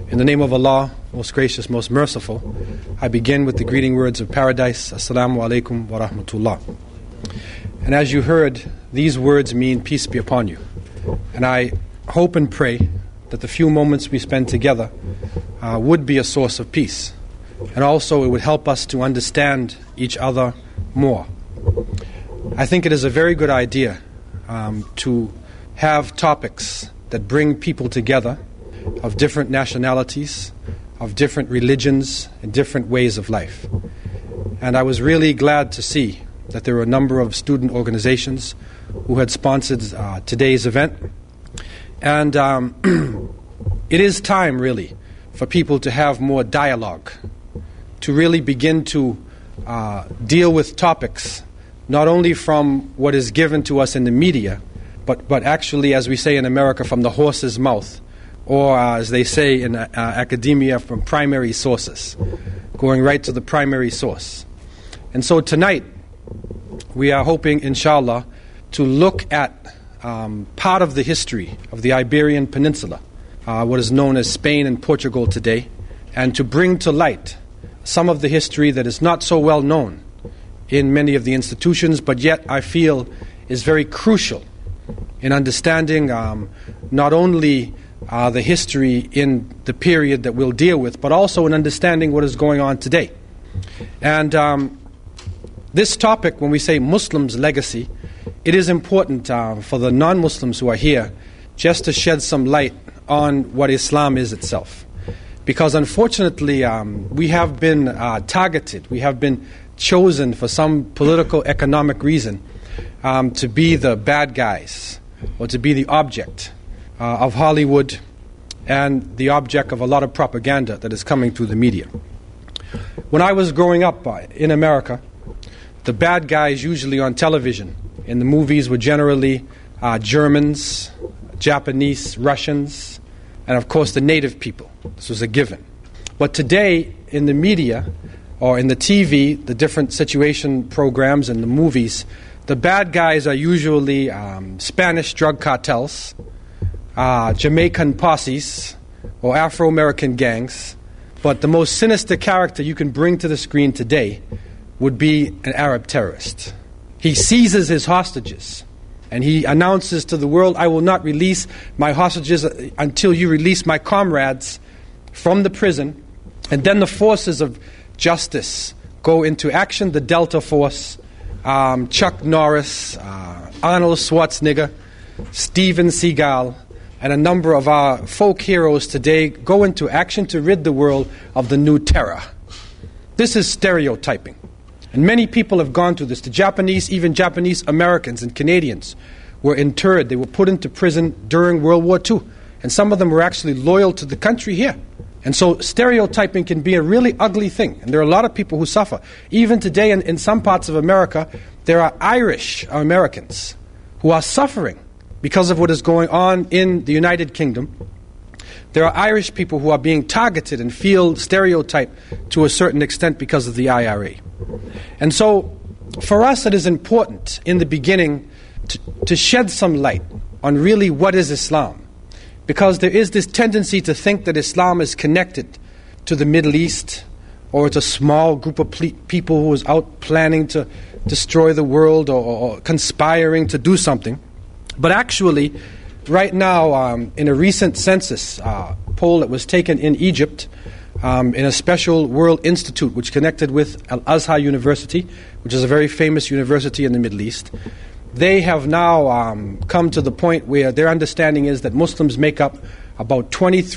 In the name of Allah, most gracious, most merciful, I begin with the greeting words of paradise. Assalamu alaikum wa rahmatullah. And as you heard, these words mean peace be upon you. And I hope and pray that the few moments we spend together would be a source of peace. And also it would help us to understand each other more. I think it is a very good idea to have topics that bring people together of different nationalities, of different religions, and different ways of life. And I was really glad to see that there were a number of student organizations who had sponsored today's event. And it is time, really, for people to have more dialogue, to really begin to deal with topics, not only from what is given to us in the media, but actually, as we say in America, from the horse's mouth, or as they say in academia, from primary sources, going right to the primary source. And so tonight, we are hoping, inshallah, to look at part of the history of the Iberian Peninsula, what is known as Spain and Portugal today, and to bring to light some of the history that is not so well known in many of the institutions, but yet I feel is very crucial in understanding not only the history in the period that we'll deal with, but also in understanding what is going on today. And this topic, when we say Muslims' legacy, it is important for the non-Muslims who are here just to shed some light on what Islam is itself. Because unfortunately, we have been targeted, we have been chosen for some political, economic reason to be the bad guys, or to be the object of Hollywood and the object of a lot of propaganda that is coming through the media. When I was growing up in America, the bad guys usually on television in the movies were generally Germans, Japanese, Russians, and of course the native people. This was a given. But today in the media or in the TV, the different situation programs and the movies, the bad guys are usually Spanish drug cartels, Jamaican posses, or Afro-American gangs. But the most sinister character you can bring to the screen today would be an Arab terrorist. He seizes his hostages, and he announces to the world, I will not release my hostages until you release my comrades from the prison. And then the forces of justice go into action, the Delta Force, Chuck Norris, Arnold Schwarzenegger, Steven Seagal, and a number of our folk heroes today go into action to rid the world of the new terror. This is stereotyping. And many people have gone through this. The Japanese, even Japanese Americans and Canadians were interred. They were put into prison during World War II. And some of them were actually loyal to the country here. And so stereotyping can be a really ugly thing. And there are a lot of people who suffer. Even today in some parts of America, there are Irish Americans who are suffering because of what is going on in the United Kingdom. There are Irish people who are being targeted and feel stereotyped to a certain extent because of the IRA. And so for us it is important in the beginning to shed some light on really what is Islam. Because there is this tendency to think that Islam is connected to the Middle East, or it's a small group of people who is out planning to destroy the world or conspiring to do something. But actually, right now, in a recent census poll that was taken in Egypt, in a special World Institute which connected with Al-Azhar University, which is a very famous university in the Middle East, they have now come to the point where their understanding is that Muslims make up about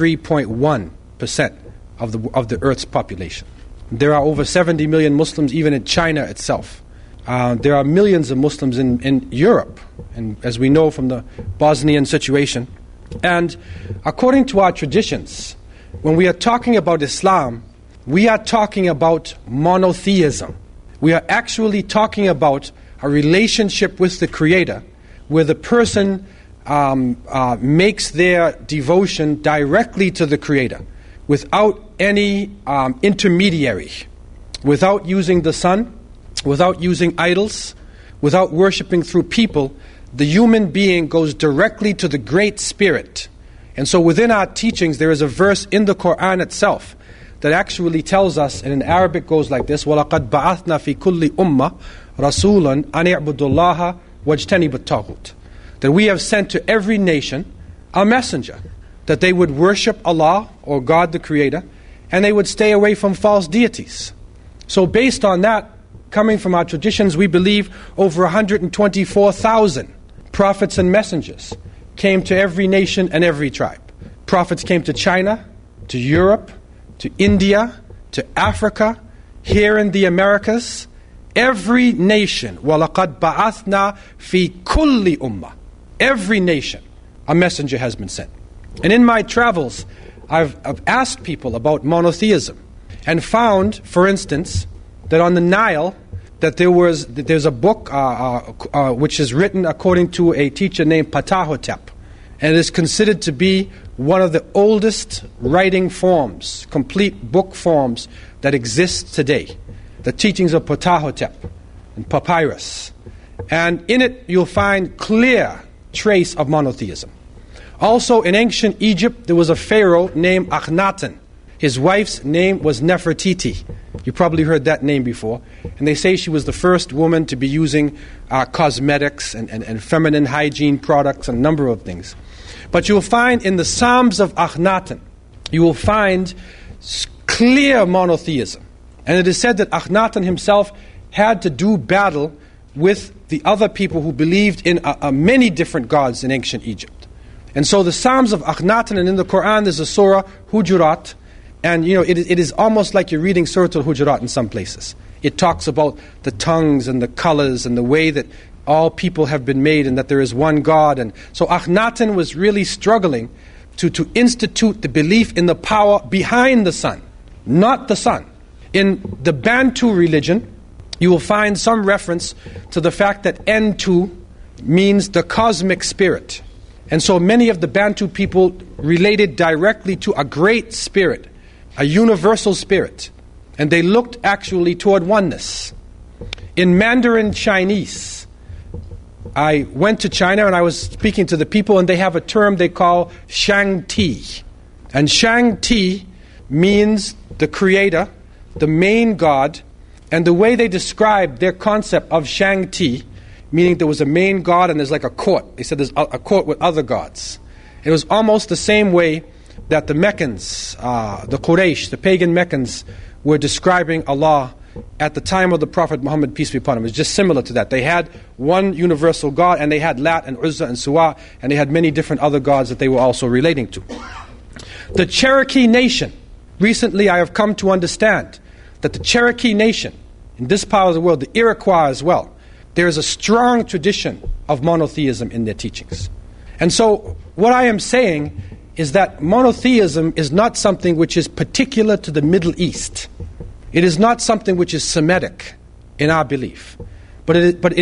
23.1% of the Earth's population. There are over 70 million Muslims even in China itself. There are millions of Muslims in Europe, and as we know from the Bosnian situation. And according to our traditions, when we are talking about Islam, we are talking about monotheism. We are actually talking about a relationship with the Creator, where the person makes their devotion directly to the Creator, without any intermediary, without using the sun, without using idols, without worshiping through people. The human being goes directly to the Great Spirit And so within our teachings, there is a verse in the Quran itself that actually tells us, and in Arabic goes like this, وَلَقَدْ بَعَثْنَا فِي كُلِّ أُمَّةٍ رَسُولًا أَنْ يَعْبُدُوا اللَّهَ وَاجْتَنِبُوا الطَّاغُوتَ. That we have sent to every nation a messenger, that they would worship Allah, or God the Creator, and they would stay away from false deities. So based on that, coming from our traditions, we believe over 124,000 prophets and messengers came to every nation and every tribe. Prophets came to China, to Europe, to India, to Africa, here in the Americas. Every nation, وَلَقَدْ بَعَثْنَا فِي كُلِّ أُمَّةٍ. Every nation, a messenger has been sent. And in my travels, I've asked people about monotheism and found, for instance, that on the Nile, that there's a book which is written according to a teacher named Ptahhotep, and it is considered to be one of the oldest writing forms, complete book forms that exist today. The teachings of Ptahhotep and papyrus. And in it you'll find clear trace of monotheism. Also in ancient Egypt there was a pharaoh named Akhenaten. His wife's name was Nefertiti. You probably heard that name before. And they say she was the first woman to be using cosmetics and feminine hygiene products and a number of things. But you'll find in the Psalms of Akhenaten, you will find clear monotheism. And it is said that Akhenaten himself had to do battle with the other people who believed in many different gods in ancient Egypt. And so the Psalms of Akhenaten, and in the Quran there's a surah, Hujurat, and it is almost like you're reading Surah Al-Hujurat in some places. It talks about the tongues and the colors and the way that all people have been made and that there is one God. And so Akhenaten was really struggling to institute the belief in the power behind the sun, not the sun. In the Bantu religion, you will find some reference to the fact that Ntu means the cosmic spirit. And so many of the Bantu people related directly to a great spirit, a universal spirit. And they looked actually toward oneness. In Mandarin Chinese, I went to China and I was speaking to the people, and they have a term they call Shang Ti. And Shang Ti means the creator, the main God, and the way they described their concept of Shang Ti, meaning there was a main God and there's like a court. They said there's a court with other gods. It was almost the same way that the Meccans, the Quraysh, the pagan Meccans, were describing Allah at the time of the Prophet Muhammad, peace be upon him. It was just similar to that. They had one universal God, and they had Lat and Uzza and Suwa, and they had many different other gods that they were also relating to. The Cherokee Nation, recently I have come to understand that the Cherokee Nation, in this part of the world, the Iroquois as well, there is a strong tradition of monotheism in their teachings. And so what I am saying is that monotheism is not something which is particular to the Middle East. It is not something which is Semitic in our belief. But it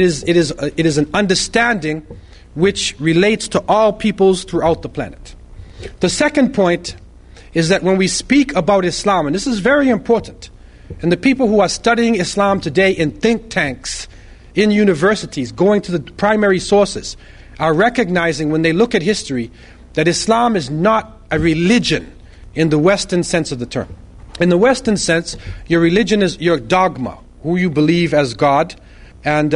is an understanding which relates to all peoples throughout the planet. The second point is that when we speak about Islam, and this is very important, and the people who are studying Islam today in think tanks, in universities, going to the primary sources, are recognizing when they look at history that Islam is not a religion in the Western sense of the term. In the Western sense, your religion is your dogma, who you believe as God, and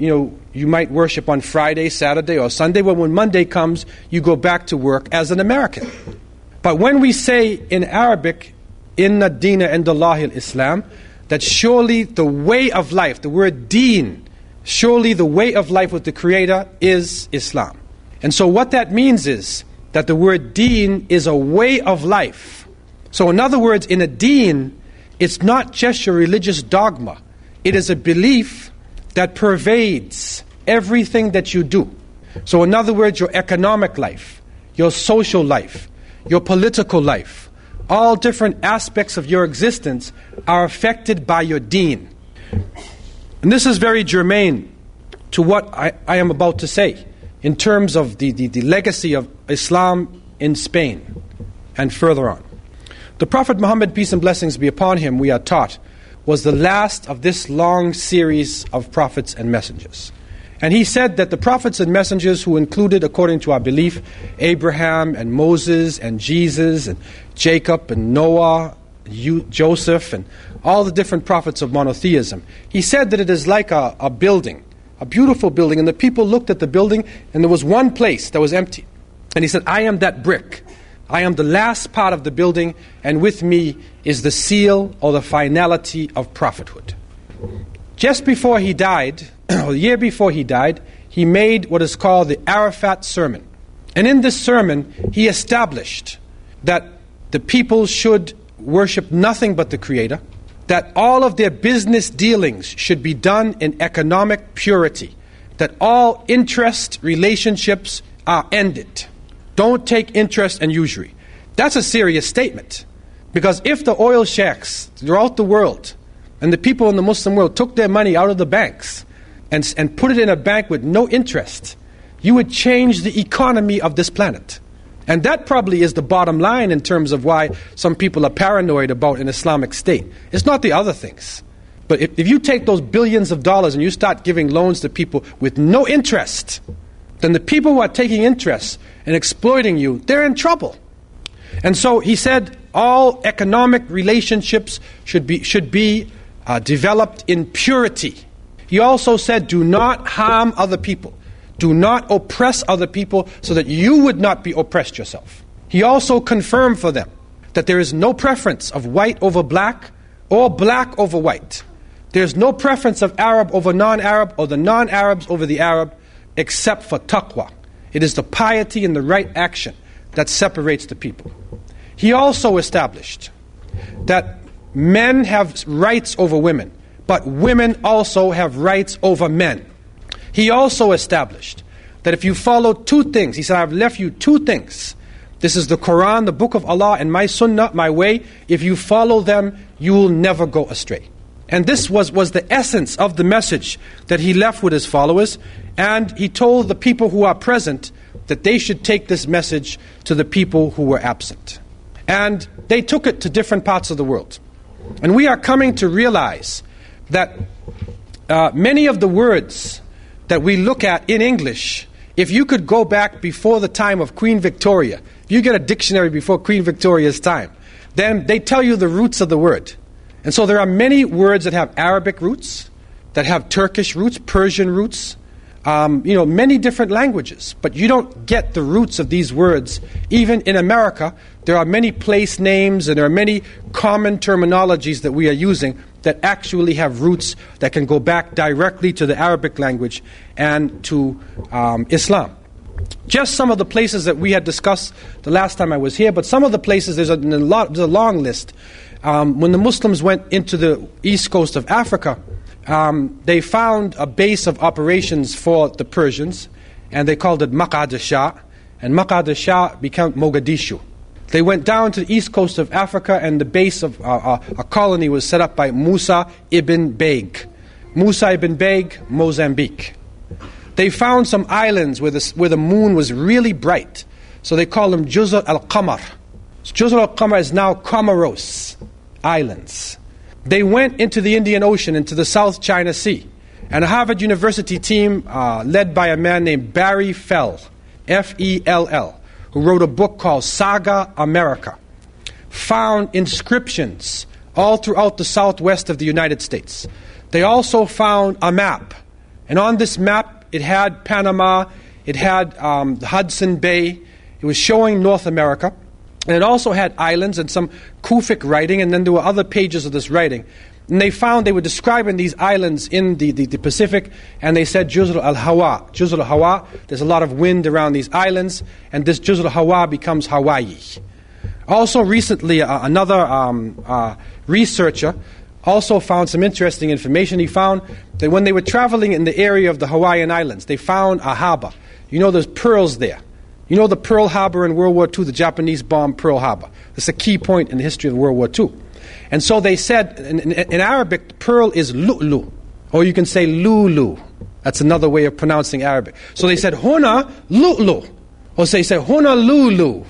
you might worship on Friday, Saturday, or Sunday, but when Monday comes, you go back to work as an American. But when we say in Arabic, Inna Dina Indallahi al-Islam, that surely the way of life, the word deen, surely the way of life with the Creator is Islam. And so what that means is that the word deen is a way of life. So in other words, in a deen, it's not just your religious dogma. It is a belief that pervades everything that you do. So in other words, your economic life, your social life, your political life, all different aspects of your existence are affected by your deen. And this is very germane to what I am about to say in terms of the legacy of Islam in Spain and further on. The Prophet Muhammad, peace and blessings be upon him, we are taught, was the last of this long series of prophets and messengers. And he said that the prophets and messengers, who included, according to our belief, Abraham and Moses and Jesus and Jacob and Noah, Joseph and all the different prophets of monotheism, he said that it is like a building, a beautiful building, and the people looked at the building and there was one place that was empty. And he said, I am that brick. I am the last part of the building, and with me is the seal or the finality of prophethood. Just before he died, or the year before he died, he made what is called the Arafat Sermon. And in this sermon, he established that the people should worship nothing but the Creator, that all of their business dealings should be done in economic purity, that all interest relationships are ended. Don't take interest and usury. That's a serious statement. Because if the oil sheikhs throughout the world and the people in the Muslim world took their money out of the banks and put it in a bank with no interest, you would change the economy of this planet. And that probably is the bottom line in terms of why some people are paranoid about an Islamic state. It's not the other things. But if you take those billions of dollars and you start giving loans to people with no interest, then the people who are taking interest and exploiting you, they're in trouble. And so he said all economic relationships should be developed in purity. He also said, do not harm other people. Do not oppress other people so that you would not be oppressed yourself. He also confirmed for them that there is no preference of white over black or black over white. There's no preference of Arab over non-Arab or the non-Arabs over the Arab except for taqwa. It is the piety and the right action that separates the people. He also established that men have rights over women, but women also have rights over men. He also established that if you follow two things, he said, I've left you two things. This is the Quran, the book of Allah, and my sunnah, my way. If you follow them, you will never go astray. And this was the essence of the message that he left with his followers. And he told the people who are present that they should take this message to the people who were absent. And they took it to different parts of the world. And we are coming to realize that many of the words that we look at in English, if you could go back before the time of Queen Victoria, if you get a dictionary before Queen Victoria's time, then they tell you the roots of the word. And so there are many words that have Arabic roots, that have Turkish roots, Persian roots, many different languages. But you don't get the roots of these words. Even in America, there are many place names and there are many common terminologies that we are using that actually have roots that can go back directly to the Arabic language and to Islam. Just some of the places that we had discussed the last time I was here, but some of the places, there's a long list. When the Muslims went into the east coast of Africa, they found a base of operations for the Persians, and they called it Maq'ad al-Shah, and Maq'ad al-Shah became Mogadishu. They went down to the east coast of Africa, and the base of a colony was set up by Musa ibn Baig. Musa ibn Baig, Mozambique. They found some islands where the moon was really bright, so they called them Juzr al-Qamar. Juzr al-Qamar is now Comoros Islands. They went into the Indian Ocean, into the South China Sea, and a Harvard University team led by a man named Barry Fell, F-E-L-L, who wrote a book called Saga America, found inscriptions all throughout the southwest of the United States. They also found a map, and on this map it had Panama, it had the Hudson Bay, it was showing North America, and it also had islands and some Kufic writing, and then there were other pages of this writing. And they were describing these islands in the Pacific, and they said Juzr al-Hawa. Juzr al-Hawa, there's a lot of wind around these islands, and this Juzr al-Hawa becomes Hawaii. Also recently, another researcher also found some interesting information. He found that when they were traveling in the area of the Hawaiian Islands, they found a harbor. You know there's pearls there. You know the Pearl Harbor in World War II, the Japanese bombed Pearl Harbor. That's a key point in the history of World War II. And so they said, in Arabic, pearl is lu'lu, or you can say lulu. That's another way of pronouncing Arabic. So they said, huna lu'lu, or they say, Honolulu,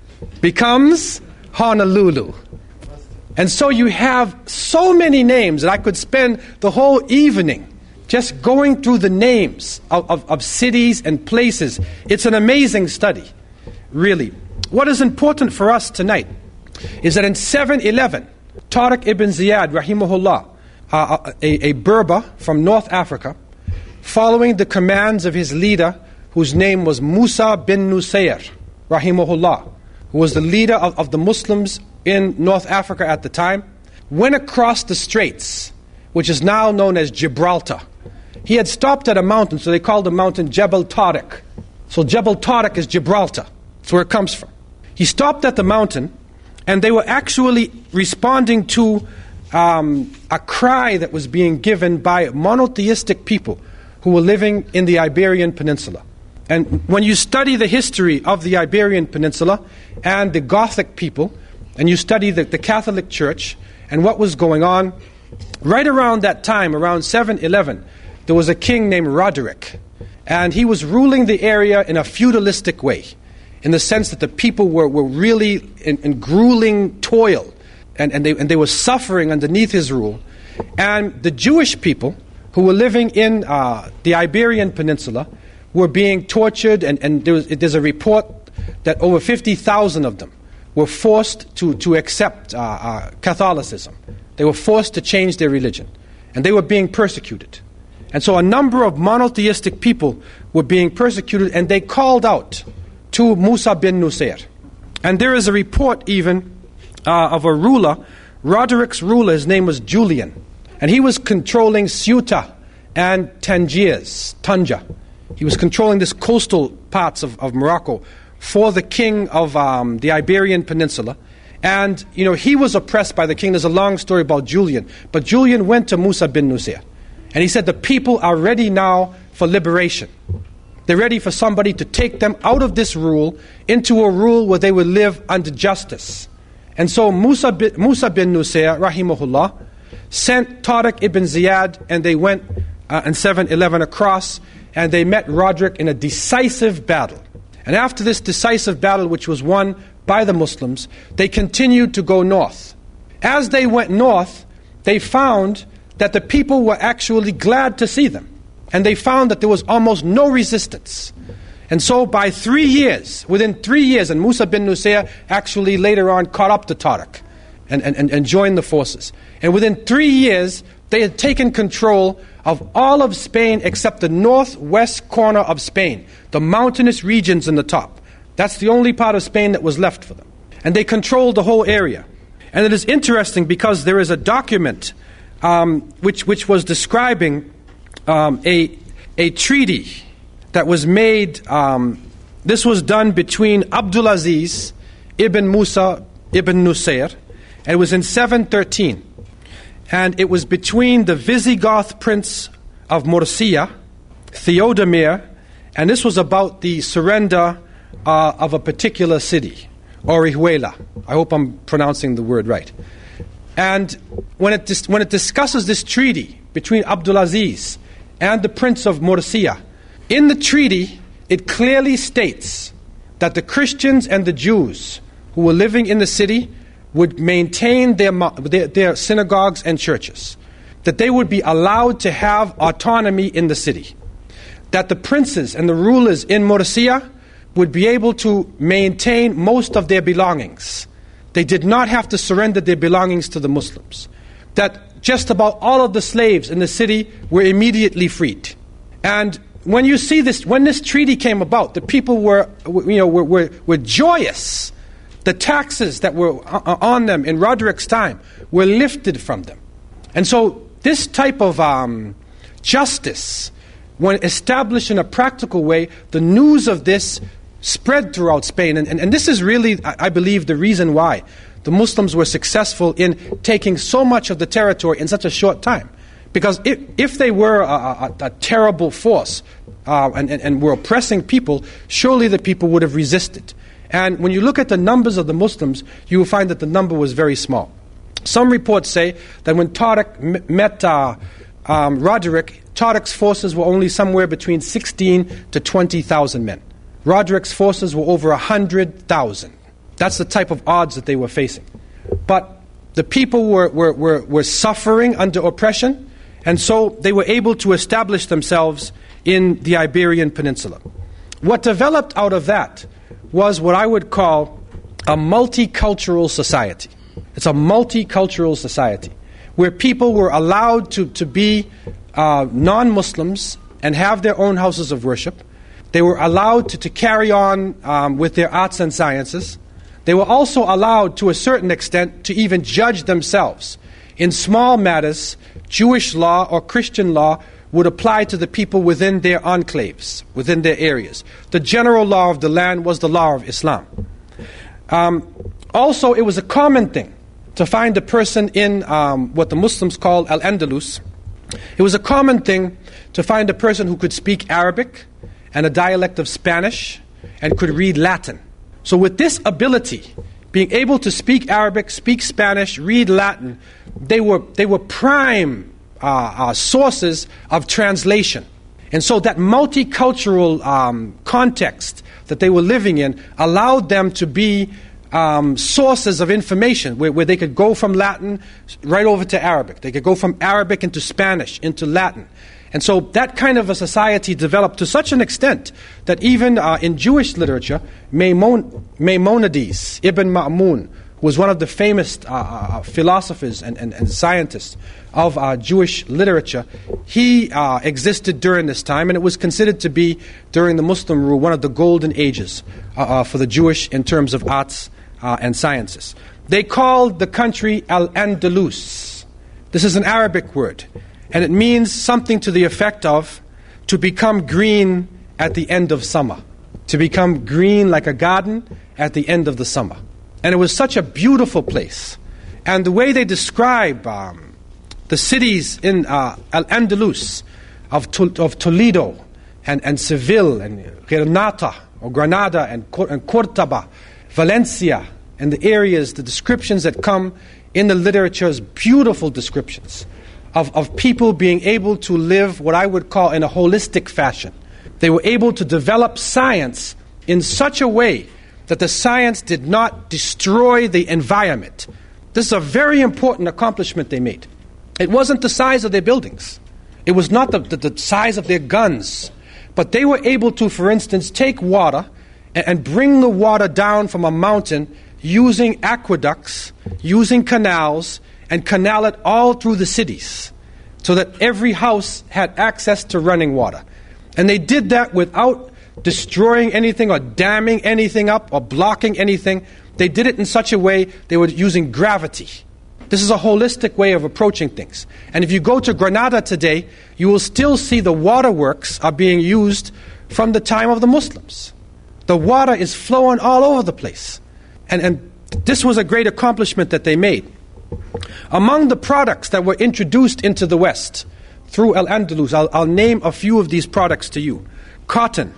becomes Honolulu. And so you have so many names that I could spend the whole evening just going through the names of cities and places. It's an amazing study, really. What is important for us tonight is that in 711, Tariq ibn Ziyad, rahimahullah, a Berber from North Africa, following the commands of his leader, whose name was Musa bin Nusayr, rahimahullah, who was the leader of the Muslims in North Africa at the time, went across the straits, which is now known as Gibraltar. He had stopped at a mountain, so they called the mountain Jebel Tariq. So Jebel Tariq is Gibraltar. That's where it comes from. He stopped at the mountain, and they were actually responding to a cry that was being given by monotheistic people who were living in the Iberian Peninsula. And when you study the history of the Iberian Peninsula and the Gothic people, and you study the Catholic Church and what was going on, right around that time, around 711, there was a king named Roderick. And he was ruling the area in a feudalistic way, in the sense that the people were really in grueling toil, and they were suffering underneath his rule. And the Jewish people who were living in the Iberian Peninsula were being tortured, and there's a report that over 50,000 of them were forced to accept Catholicism. They were forced to change their religion, and they were being persecuted. And so a number of monotheistic people were being persecuted, and they called out to Musa bin Nusayr. And there is a report even of a ruler, Roderick's ruler, his name was Julian, and he was controlling Ceuta and Tanja. He was controlling this coastal parts of Morocco for the king of the Iberian Peninsula. And, he was oppressed by the king. There's a long story about Julian. But Julian went to Musa bin Nusayr, and he said, the people are ready now for liberation. They're ready for somebody to take them out of this rule into a rule where they will live under justice. And so Musa bin Nusayr, rahimahullah, sent Tariq ibn Ziyad, and they went in 711 across, and they met Roderick in a decisive battle. And after this decisive battle, which was won by the Muslims, they continued to go north. As they went north, they found that the people were actually glad to see them. And they found that there was almost no resistance. And so by 3 years, within 3 years, and Musa bin Nusayr actually later on caught up to Tariq and joined the forces. And within 3 years, they had taken control of all of Spain except the northwest corner of Spain, the mountainous regions in the top. That's the only part of Spain that was left for them. And they controlled the whole area. And it is interesting because there is a document which was describing a treaty that was made. This was done between Abdulaziz ibn Musa ibn Nusayr, and it was in 713. And it was between the Visigoth prince of Murcia, Theodemir, and this was about the surrender of a particular city, Orihuela. I hope I'm pronouncing the word right. And when it discusses this treaty between Abdulaziz and the prince of Murcia, in the treaty it clearly states that the Christians and the Jews who were living in the city would maintain their synagogues and churches, that they would be allowed to have autonomy in the city, that the princes and the rulers in Murcia would be able to maintain most of their belongings. They did not have to surrender their belongings to the Muslims, that just about all of the slaves in the city were immediately freed. And when you see this, when this treaty came about, the people were joyous. The taxes that were on them in Roderick's time were lifted from them. And so this type of justice, when established in a practical way, the news of this spread throughout Spain. And this is really, I believe, the reason why the Muslims were successful in taking so much of the territory in such a short time. Because if they were a terrible force and were oppressing people, surely the people would have resisted. And when you look at the numbers of the Muslims, you will find that the number was very small. Some reports say that when Tariq met Roderick, Tariq's forces were only somewhere between 16 to 20,000 men. Roderick's forces were over 100,000. That's the type of odds that they were facing. But the people were suffering under oppression, And so they were able to establish themselves in the Iberian Peninsula. What developed out of that was what I would call a multicultural society. It's a multicultural society where people were allowed to be non-Muslims and have their own houses of worship. They were allowed to carry on with their arts and sciences. They were also allowed, to a certain extent, to even judge themselves. In small matters, Jewish law or Christian law would apply to the people within their enclaves, within their areas. The general law of the land was the law of Islam. Also, it was a common thing to find a person in what the Muslims call Al-Andalus. It was a common thing to find a person who could speak Arabic and a dialect of Spanish and could read Latin. So with this ability, being able to speak Arabic, speak Spanish, read Latin, they were prime sources of translation. And so that multicultural context that they were living in allowed them to be sources of information where they could go from Latin right over to Arabic. They could go from Arabic into Spanish, into Latin. And so that kind of a society developed to such an extent that even in Jewish literature, Maimonides, Ibn Ma'mun, who was one of the famous philosophers and scientists of Jewish literature, he existed during this time, and it was considered to be, during the Muslim rule, one of the golden ages for the Jewish in terms of arts and sciences. They called the country Al-Andalus. This is an Arabic word, and it means something to the effect of to become green at the end of summer. To become green like a garden at the end of the summer. And it was such a beautiful place. And the way they describe the cities in Al-Andalus of Toledo and Seville and Granada and Cordoba, Valencia, and the areas, the descriptions that come in the literature is beautiful descriptions of people being able to live what I would call in a holistic fashion. They were able to develop science in such a way that the science did not destroy the environment. This is a very important accomplishment they made. It wasn't the size of their buildings. It was not the size of their guns. But they were able to, for instance, take water and bring the water down from a mountain using aqueducts, using canals, and canal it all through the cities so that every house had access to running water. And they did that without destroying anything or damming anything up or blocking anything. They did it in such a way they were using gravity. This is a holistic way of approaching things. And if you go to Granada today, you will still see the waterworks are being used from the time of the Muslims. The water is flowing all over the place. And this was a great accomplishment that they made. Among the products that were introduced into the West through Al-Andalus, I'll name a few of these products to you. Cotton,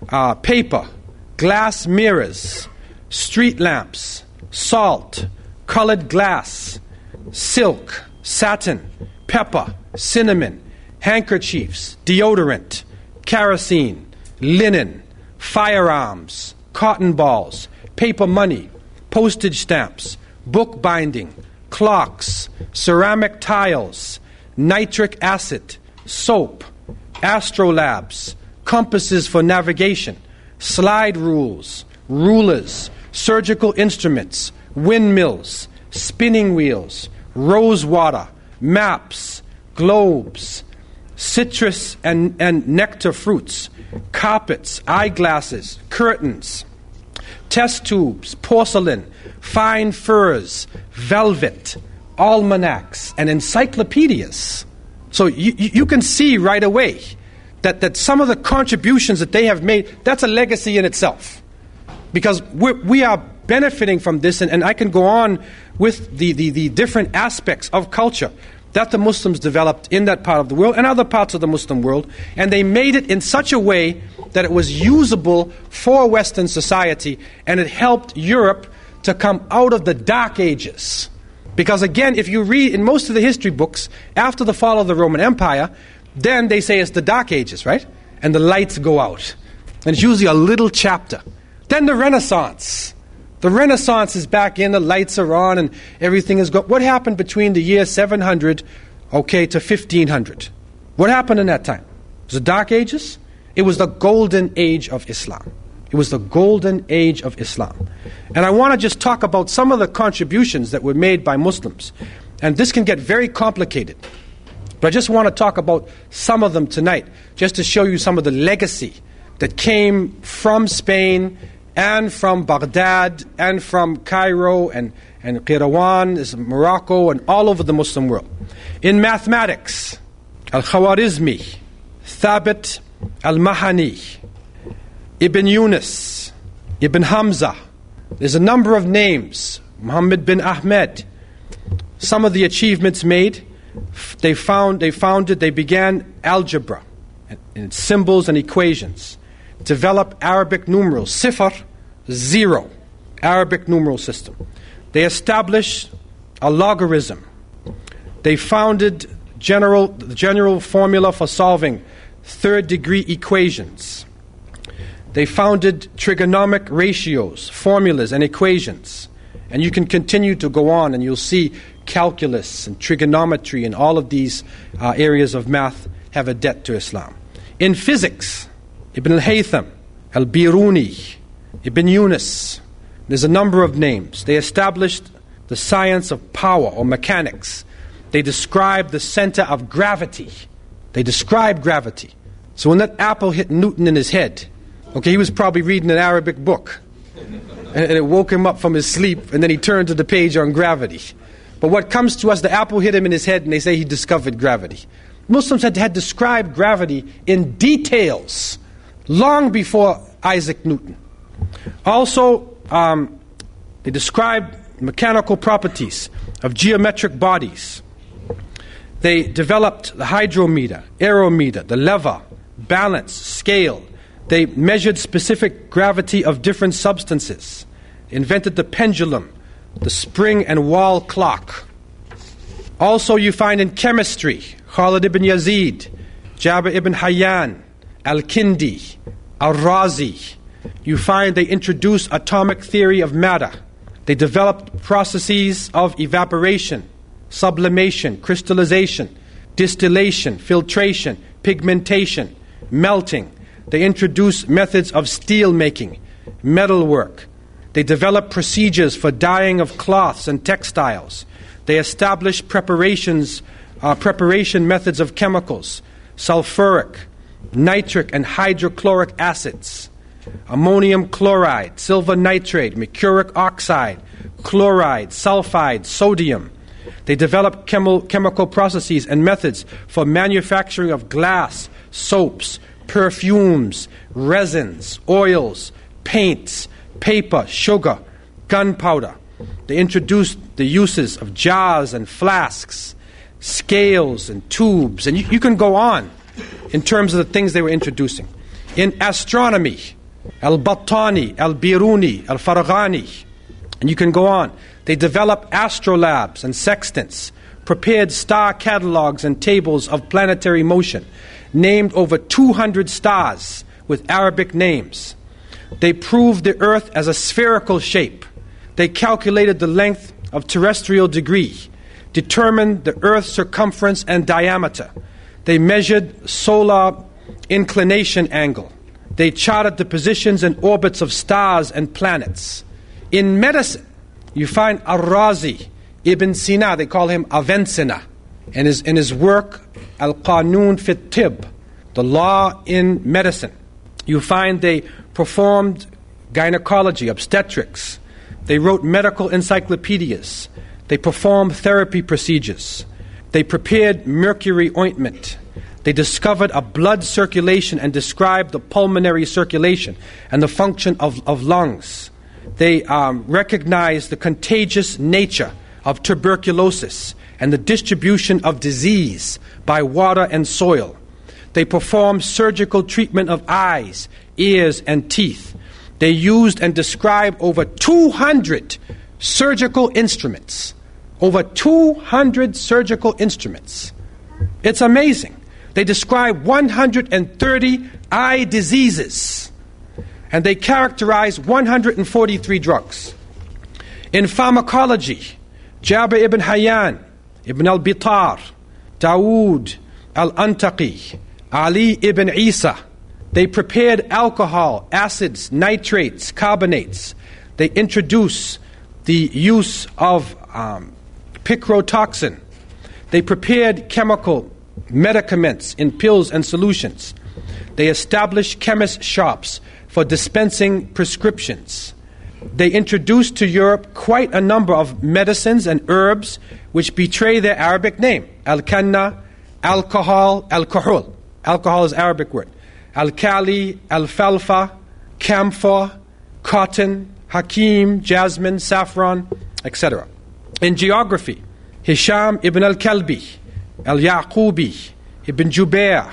paper, glass mirrors, street lamps, salt, colored glass, silk, satin, pepper, cinnamon, handkerchiefs, deodorant, kerosene, linen, firearms, cotton balls, paper money, postage stamps, book binding, clocks, ceramic tiles, nitric acid, soap, astrolabes, compasses for navigation, slide rules, rulers, surgical instruments, windmills, spinning wheels, rose water, maps, globes, citrus and nectar fruits, carpets, eyeglasses, curtains, test tubes, porcelain, fine furs, velvet, almanacs, and encyclopedias. So you can see right away that some of the contributions that they have made, that's a legacy in itself. Because we are benefiting from this, and I can go on with the different aspects of culture that the Muslims developed in that part of the world and other parts of the Muslim world, and they made it in such a way that it was usable for Western society, and it helped Europe to come out of the Dark Ages. Because again, if you read in most of the history books, after the fall of the Roman Empire, then they say it's the Dark Ages, right? And the lights go out. And it's usually a little chapter. Then the Renaissance. The Renaissance is back in, the lights are on, and everything is good. What happened between the year 700 okay, to 1500. What happened in that time? It was the Dark Ages? It was the golden age of Islam. It was the golden age of Islam. And I want to just talk about some of the contributions that were made by Muslims. And this can get very complicated. But I just want to talk about some of them tonight, just to show you some of the legacy that came from Spain and from Baghdad and from Cairo and Qayrawan, Morocco, and all over the Muslim world. In mathematics, Al-Khwarizmi, Thabit Al-Mahani, Ibn Yunus, Ibn Hamza. There's a number of names. Muhammad bin Ahmed. Some of the achievements made, they began algebra and symbols and equations. Developed Arabic numerals, Sifr, 0, Arabic numeral system. They established a logarithm. They founded the general formula for solving third-degree equations. They founded trigonomic ratios, formulas, and equations. And you can continue to go on, and you'll see calculus and trigonometry and all of these areas of math have a debt to Islam. In physics, Ibn al-Haytham, al-Biruni, Ibn Yunus, there's a number of names. They established the science of power or mechanics. They described the center of gravity. They described gravity. So when that apple hit Newton in his head, okay, he was probably reading an Arabic book. And it woke him up from his sleep, and then he turned to the page on gravity. But what comes to us, the apple hit him in his head, and they say he discovered gravity. Muslims had described gravity in details long before Isaac Newton. Also, they described mechanical properties of geometric bodies. They developed the hydrometer, aerometer, the lever, balance, scale. They measured specific gravity of different substances. They invented the pendulum, the spring and wall clock. Also, you find in chemistry, Khalid ibn Yazid, Jabir ibn Hayyan, Al-Kindi, Al-Razi. You find they introduced atomic theory of matter. They developed processes of evaporation, sublimation, crystallization, distillation, filtration, pigmentation, melting. They introduced methods of steel making, metalwork. They developed procedures for dyeing of cloths and textiles. They established preparation methods of chemicals, sulfuric, nitric and hydrochloric acids, ammonium chloride, silver nitrate, mercuric oxide, chloride, sulfide, sodium. They developed chemical processes and methods for manufacturing of glass, soaps, perfumes, resins, oils, paints, paper, sugar, gunpowder. They introduced the uses of jars and flasks, scales and tubes, and you can go on in terms of the things they were introducing. In astronomy, Al-Battani, Al-Biruni, Al-Farghani, and you can go on. They developed astrolabes and sextants, prepared star catalogs and tables of planetary motion, named over 200 stars with Arabic names. They proved the earth as a spherical shape. They calculated the length of terrestrial degree, determined the earth's circumference and diameter. They measured solar inclination angle. They charted the positions and orbits of stars and planets. In medicine, you find Al-Razi, Ibn Sina, they call him Avicenna, and in his work, Al-Qanun fi Tib, the law in medicine. You find they performed gynecology, obstetrics. They wrote medical encyclopedias. They performed therapy procedures. They prepared mercury ointment. They discovered a blood circulation and described the pulmonary circulation and the function of lungs. They recognized the contagious nature of tuberculosis and the distribution of disease by water and soil. They performed surgical treatment of eyes, ears, and teeth. They used and described over 200 surgical instruments. Over 200 surgical instruments. It's amazing. They describe 130 eye diseases. And they characterize 143 drugs. In pharmacology, Jabir ibn Hayyan, Ibn al-Bitar, Dawood al-Antaqi, Ali ibn Isa. They prepared alcohol, acids, nitrates, carbonates. They introduced the use of picrotoxin. They prepared chemical medicaments in pills and solutions. They established chemist shops for dispensing prescriptions. They introduced to Europe quite a number of medicines and herbs which betray their Arabic name. Al-Kanna, alcohol. Alcohol is Arabic word. Al-Kali, alfalfa, camphor, cotton, hakim, jasmine, saffron, etc. In geography, Hisham ibn al-Kalbi, al-Yaqubi, ibn Jubair,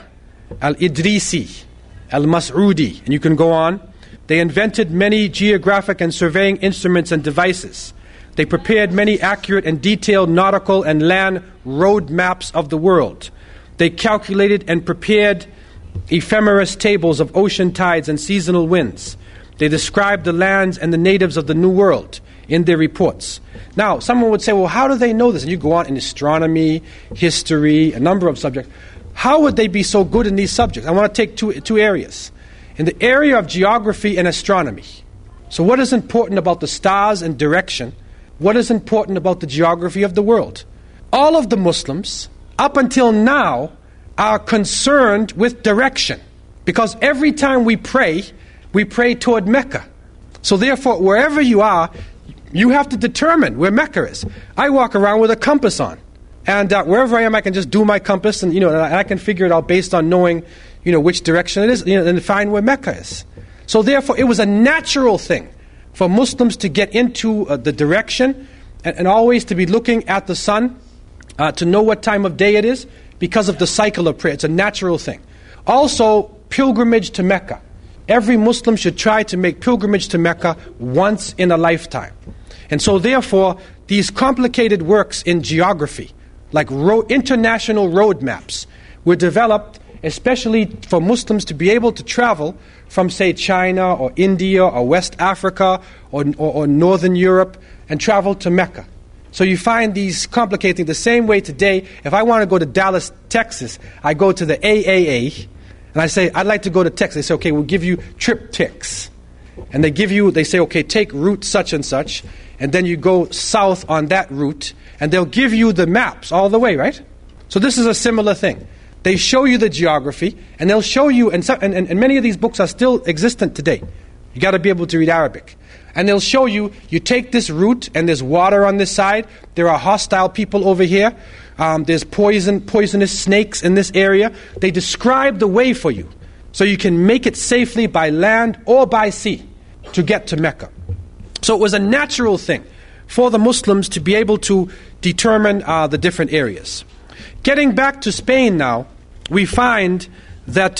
al-Idrisi, al-Mas'udi, and you can go on. They invented many geographic and surveying instruments and devices. They prepared many accurate and detailed nautical and land road maps of the world. They calculated and prepared ephemeris tables of ocean tides and seasonal winds. They described the lands and the natives of the New World in their reports. Now, someone would say, well, how do they know this? And you go on in astronomy, history, a number of subjects. How would they be so good in these subjects? I want to take two areas. In the area of geography and astronomy. So what is important about the stars and direction? What is important about the geography of the world? All of the Muslims, up until now, are concerned with direction. Because every time we pray toward Mecca. So therefore, wherever you are, you have to determine where Mecca is. I walk around with a compass on. And wherever I am, I can just do my compass and, and I can figure it out based on knowing, which direction it is, and find where Mecca is. So therefore, it was a natural thing for Muslims to get into the direction and always to be looking at the sun to know what time of day it is because of the cycle of prayer. It's a natural thing. Also, pilgrimage to Mecca. Every Muslim should try to make pilgrimage to Mecca once in a lifetime. And so therefore, these complicated works in geography, like international road maps, were developed especially for Muslims to be able to travel from, say, China or India or West Africa or Northern Europe and travel to Mecca. So you find these complicating the same way today. If I want to go to Dallas, Texas, I go to the AAA and I say, I'd like to go to Texas. They say, okay, we'll give you TripTix. And they say, okay, take route such and such, and then you go south on that route, and they'll give you the maps all the way, right? So this is a similar thing. They show you the geography, and they'll show you, and many of these books are still existent today. You got to be able to read Arabic. And they'll show you, you take this route, and there's water on this side, there are hostile people over here, there's poisonous snakes in this area. They describe the way for you, so you can make it safely by land or by sea to get to Mecca. So it was a natural thing for the Muslims to be able to determine the different areas. Getting back to Spain now, we find that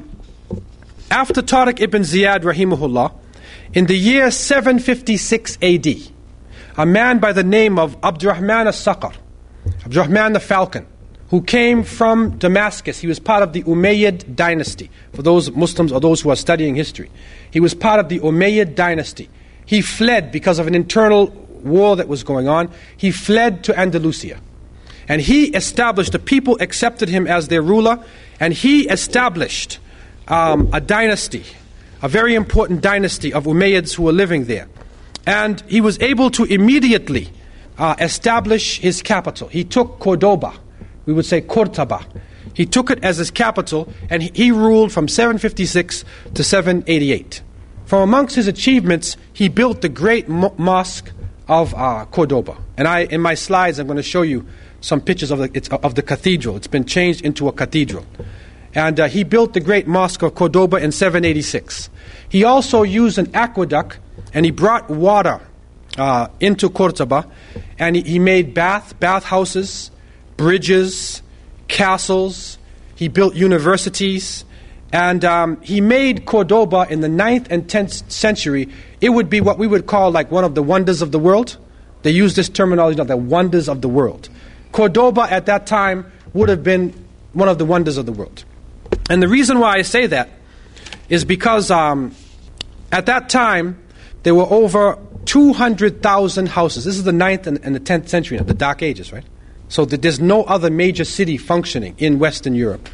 after Tariq ibn Ziyad rahimahullah, in the year 756 AD, a man by the name of Abdurrahman al-Saqar, Abdurrahman the Falcon, who came from Damascus. He was part of the Umayyad dynasty. For those Muslims or those who are studying history, he was part of the Umayyad dynasty. He fled because of an internal war that was going on. He fled to Andalusia. And he established, the people accepted him as their ruler, and he established a dynasty, a very important dynasty of Umayyads who were living there. And he was able to immediately establish his capital. He took Cordoba, we would say Cortaba. He took it as his capital, and he ruled from 756 to 788. From amongst his achievements, he built the great mosque of Cordoba. And in my slides, I'm going to show you some pictures of the cathedral. It's been changed into a cathedral. And he built the great mosque of Cordoba in 786. He also used an aqueduct, and he brought water into Cordoba, and he made bathhouses, bridges, castles. He built universities, and he made Cordoba in the 9th and 10th century. It would be what we would call like one of the wonders of the world. They use this terminology, the wonders of the world. Cordoba at that time would have been one of the wonders of the world. And the reason why I say that is because at that time there were over 200,000 houses. This is the 9th and the 10th century, the Dark Ages, right? so that there's no other major city functioning in Western Europe.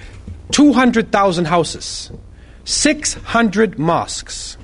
200,000 houses, 600 mosques,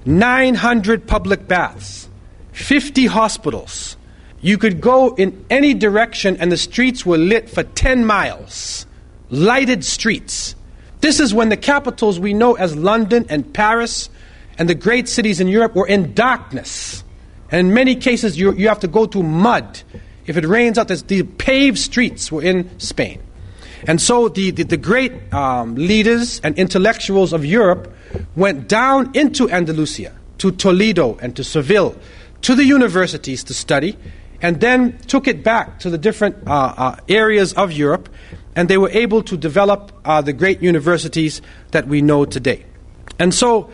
900 public baths, 50 hospitals. You could go in any direction and the streets were lit for 10 miles. Lighted streets. This is when the capitals we know as London and Paris and the great cities in Europe were in darkness. And in many cases you have to go through mud. If it rains out, the paved streets were in Spain. And so the great leaders and intellectuals of Europe went down into Andalusia, to Toledo and to Seville, to the universities to study, and then took it back to the different areas of Europe, and they were able to develop the great universities that we know today. And so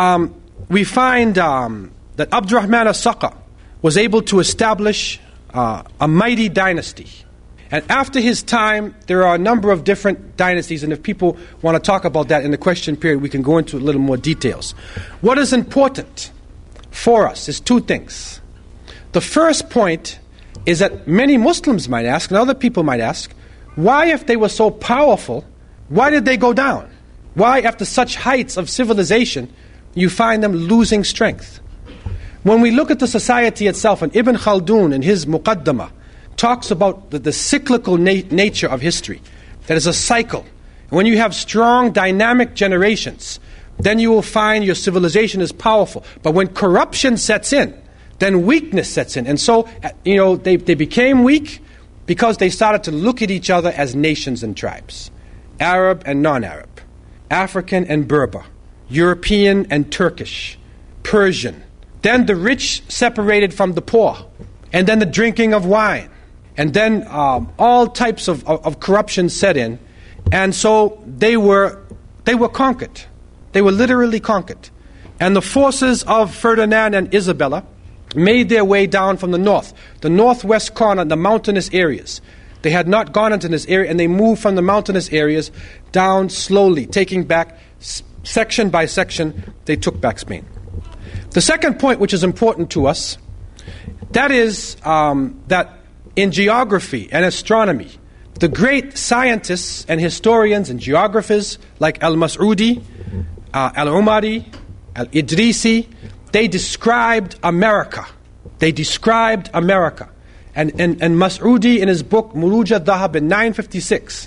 we find that Abdurrahman as-Sakha was able to establish a mighty dynasty. And after his time, there are a number of different dynasties, and if people want to talk about that in the question period, we can go into a little more details. What is important for us is two things. The first point is that many Muslims might ask, and other people might ask, why, if they were so powerful, why did they go down? Why, after such heights of civilization, you find them losing strength? When we look at the society itself, and Ibn Khaldun in his Muqaddamah talks about the cyclical nature of history, that is a cycle. And when you have strong, dynamic generations, then you will find your civilization is powerful. But when corruption sets in, then weakness sets in. And so, they became weak because they started to look at each other as nations and tribes. Arab and non-Arab, African and Berber, European and Turkish, Persian. Then the rich separated from the poor, and then the drinking of wine, and then all types of corruption set in, and so they were conquered. They were literally conquered. And the forces of Ferdinand and Isabella made their way down from the north, the northwest corner, the mountainous areas. They had not gone into this area, and they moved from the mountainous areas down slowly, taking back section by section. They took back Spain. The second point, which is important to us, that is that in geography and astronomy, the great scientists and historians and geographers like Al-Mas'udi, Al-Umari, Al-Idrisi, they described America. They described America. And Mas'udi, in his book Muruj al-Dhahab in 956,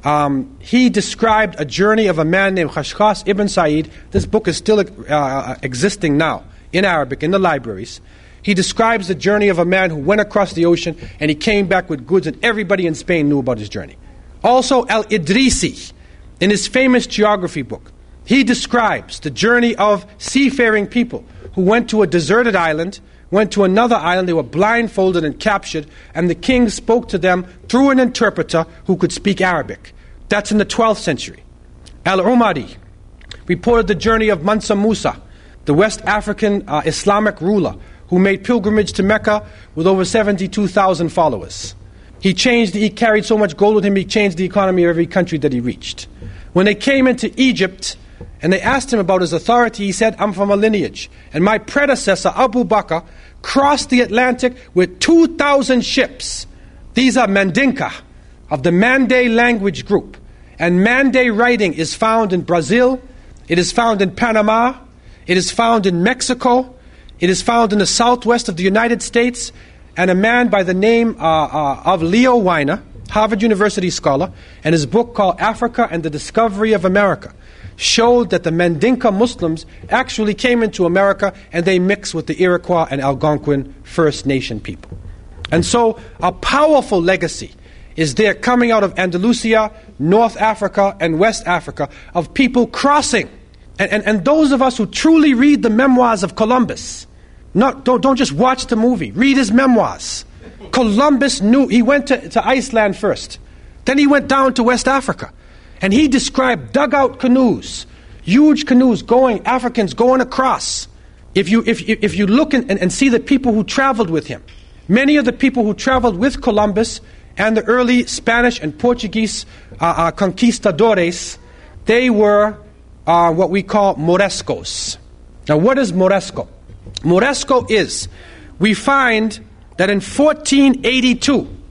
he described a journey of a man named Khashkhas ibn Sa'id. This book is still existing now in Arabic in the libraries. He describes the journey of a man who went across the ocean and he came back with goods, and everybody in Spain knew about his journey. Also, Al-Idrisi, in his famous geography book, he describes the journey of seafaring people who went to a deserted island, went to another island, they were blindfolded and captured, and the king spoke to them through an interpreter who could speak Arabic. That's in the 12th century. Al-Umari reported the journey of Mansa Musa, the West African Islamic ruler who made pilgrimage to Mecca with over 72,000 followers. He carried so much gold with him, he changed the economy of every country that he reached. When they came into Egypt and they asked him about his authority, he said, I'm from a lineage, and my predecessor Abu Bakr crossed the Atlantic with 2,000 ships. These are Mandinka of the Mande language group. And Mande writing is found in Brazil, it is found in Panama, it is found in Mexico, it is found in the southwest of the United States. And a man by the name of Leo Weiner, Harvard University scholar, and his book called Africa and the Discovery of America, showed that the Mandinka Muslims actually came into America and they mixed with the Iroquois and Algonquin First Nation people. And so a powerful legacy is there coming out of Andalusia, North Africa, and West Africa of people crossing. And those of us who truly read the memoirs of Columbus, don't just watch the movie, read his memoirs. Columbus knew, he went to Iceland first, then he went down to West Africa, and he described dugout canoes, huge canoes Africans going across. If you look and see the people who traveled with him, many of the people who traveled with Columbus and the early Spanish and Portuguese conquistadores, they were what we call Morescos. Now, what is Moresco? Moresco is, we find that in 1482,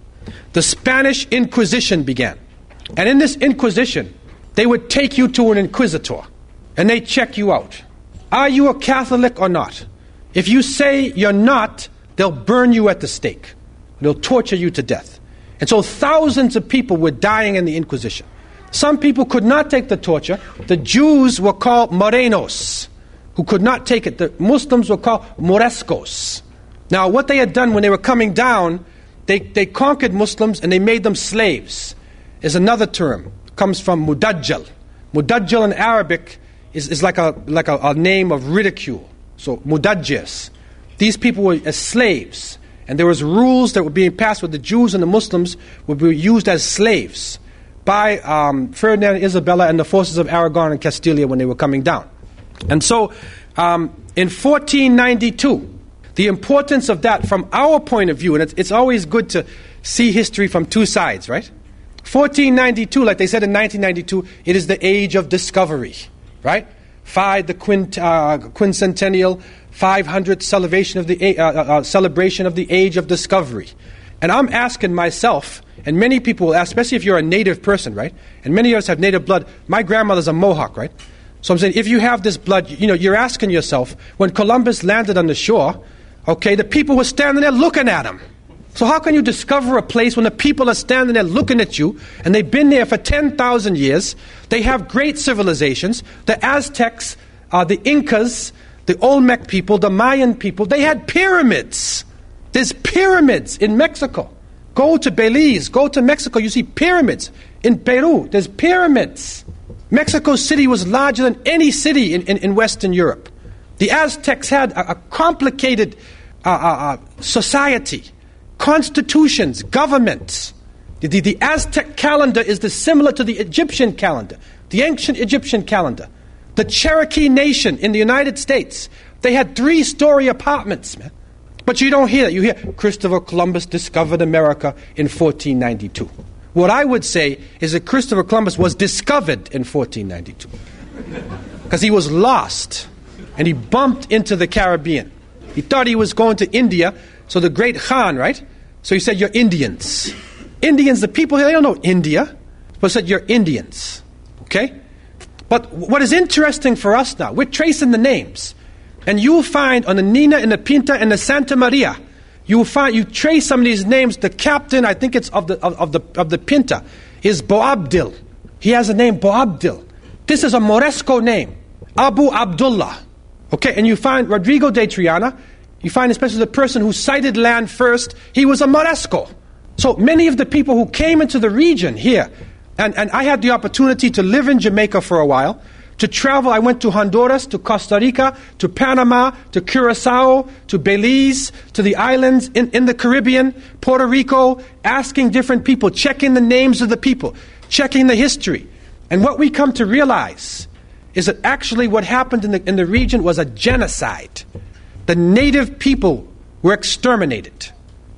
the Spanish Inquisition began. And in this Inquisition, they would take you to an inquisitor, and they check you out. Are you a Catholic or not? If you say you're not, they'll burn you at the stake. They'll torture you to death. And so thousands of people were dying in the Inquisition. Some people could not take the torture. The Jews were called Morenos, who could not take it. The Muslims were called Morescos. Now, what they had done when they were coming down, they conquered Muslims and they made them slaves. Is another term. It comes from Mudajjal. Mudajjal in Arabic is like a name of ridicule. So Mudajjas. These people were as slaves. And there was rules that were being passed with the Jews and the Muslims would be used as slaves by Ferdinand and Isabella and the forces of Aragon and Castilla when they were coming down. And so in 1492, the importance of that from our point of view, and it's always good to see history from two sides, right? 1492, like they said in 1992, it is the age of discovery, right? The quincentennial, 500th celebration of the age of discovery. And I'm asking myself, and many people will ask, especially if you're a native person, right? And many of us have native blood. My grandmother's a Mohawk, right? So I'm saying, if you have this blood, you're asking yourself, when Columbus landed on the shore, okay, the people were standing there looking at him. So how can you discover a place when the people are standing there looking at you, and they've been there for 10,000 years? They have great civilizations. The Aztecs, the Incas, the Olmec people, the Mayan people, they had pyramids. There's pyramids in Mexico. Go to Belize, go to Mexico, you see pyramids. In Peru, there's pyramids. Mexico City was larger than any city in Western Europe. The Aztecs had a complicated society, constitutions, governments. The Aztec calendar is similar to the Egyptian calendar, the ancient Egyptian calendar. The Cherokee Nation in the United States, they had 3-story apartments, man. But you don't hear that. You hear Christopher Columbus discovered America in 1492. What I would say is that Christopher Columbus was discovered in 1492. Because he was lost. And he bumped into the Caribbean. He thought he was going to India. So the great Khan, right? So he said, you're Indians. Indians, the people here, they don't know India. But said, you're Indians. Okay? But what is interesting for us now, we're tracing the names. And you'll find on the Nina and the Pinta and the Santa Maria, you trace some of these names. The captain, I think it's of the Pinta, is Boabdil. He has a name, Boabdil. This is a Moresco name, Abu Abdullah. Okay, and you find Rodrigo de Triana, you find especially the person who sighted land first, he was a Moresco. So many of the people who came into the region here, and I had the opportunity to live in Jamaica for a while, to travel. I went to Honduras, to Costa Rica, to Panama, to Curacao, to Belize, to the islands in the Caribbean, Puerto Rico, asking different people, checking the names of the people, checking the history. And what we come to realize is that actually what happened in the region was a genocide. The native people were exterminated.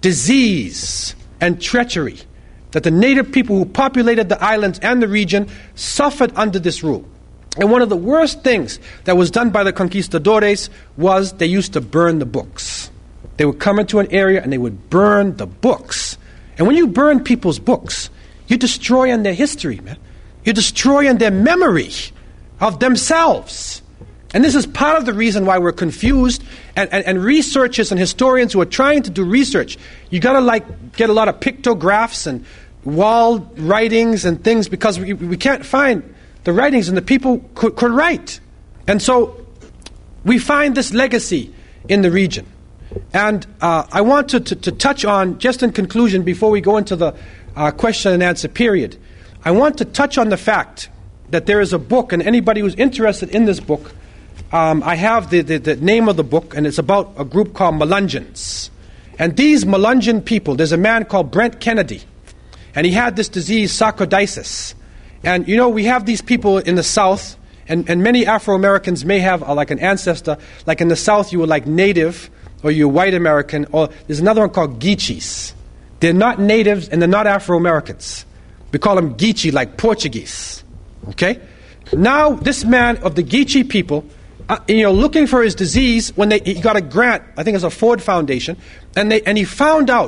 Disease and treachery. That the native people who populated the islands and the region suffered under this rule. And one of the worst things that was done by the conquistadores was they used to burn the books. They would come into an area and they would burn the books. And when you burn people's books, you're destroying their history, man. You're destroying their memory of themselves. And this is part of the reason why we're confused. And researchers and historians who are trying to do research, you got to get a lot of pictographs and wall writings and things, because we can't find the writings, and the people could write. And so we find this legacy in the region. And I want to touch on, just in conclusion, before we go into the question and answer period, I want to touch on the fact that there is a book, and anybody who's interested in this book, I have the name of the book, and it's about a group called Melungeons. And these Melungeon people, there's a man called Brent Kennedy, and he had this disease, sarcoidosis. And we have these people in the South, and many Afro-Americans may have like an ancestor. Like in the South, you were like Native, or you're white American, or there's another one called Geechees. They're not natives and they're not Afro-Americans. We call them Geechee, like Portuguese. Okay? Now, this man of the Geechee people, looking for his disease, when he got a grant, I think it's a Ford Foundation, and he found out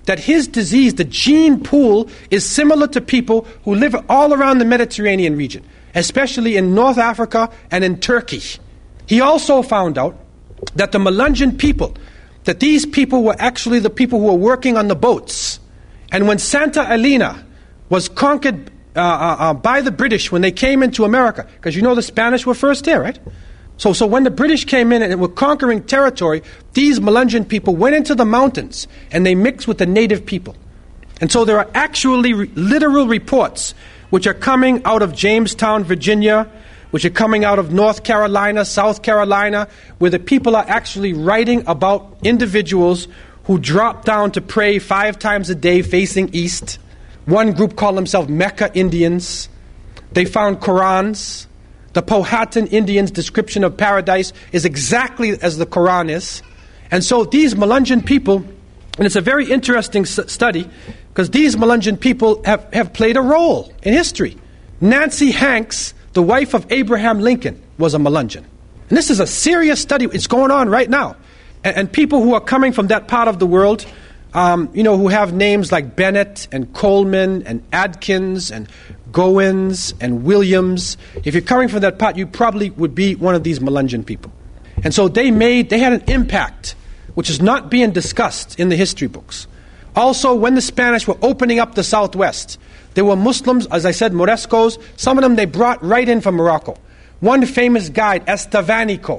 that his disease, the gene pool, is similar to people who live all around the Mediterranean region, especially in North Africa and in Turkey. He also found out that the Melungeon people, that these people were actually the people who were working on the boats. And when Santa Elena was conquered by the British when they came into America, because you know the Spanish were first here, right? So when the British came in and were conquering territory, these Melungeon people went into the mountains and they mixed with the native people. And so there are actually literal reports which are coming out of Jamestown, Virginia, which are coming out of North Carolina, South Carolina, where the people are actually writing about individuals who dropped down to pray 5 times a day facing east. One group called themselves Mecca Indians. They found Qurans. The Powhatan Indians' description of paradise is exactly as the Quran is. And so these Melungeon people, and it's a very interesting study, because these Melungeon people have played a role in history. Nancy Hanks, the wife of Abraham Lincoln, was a Melungeon. And this is a serious study. It's going on right now. And people who are coming from that part of the world, who have names like Bennett and Coleman and Adkins and Goins and Williams. If you're coming from that part, you probably would be one of these Melungeon people. And so they had an impact which is not being discussed in the history books. Also, when the Spanish were opening up the Southwest, there were Muslims, as I said, Morescos. Some of them they brought right in from Morocco. One famous guide, Estevanico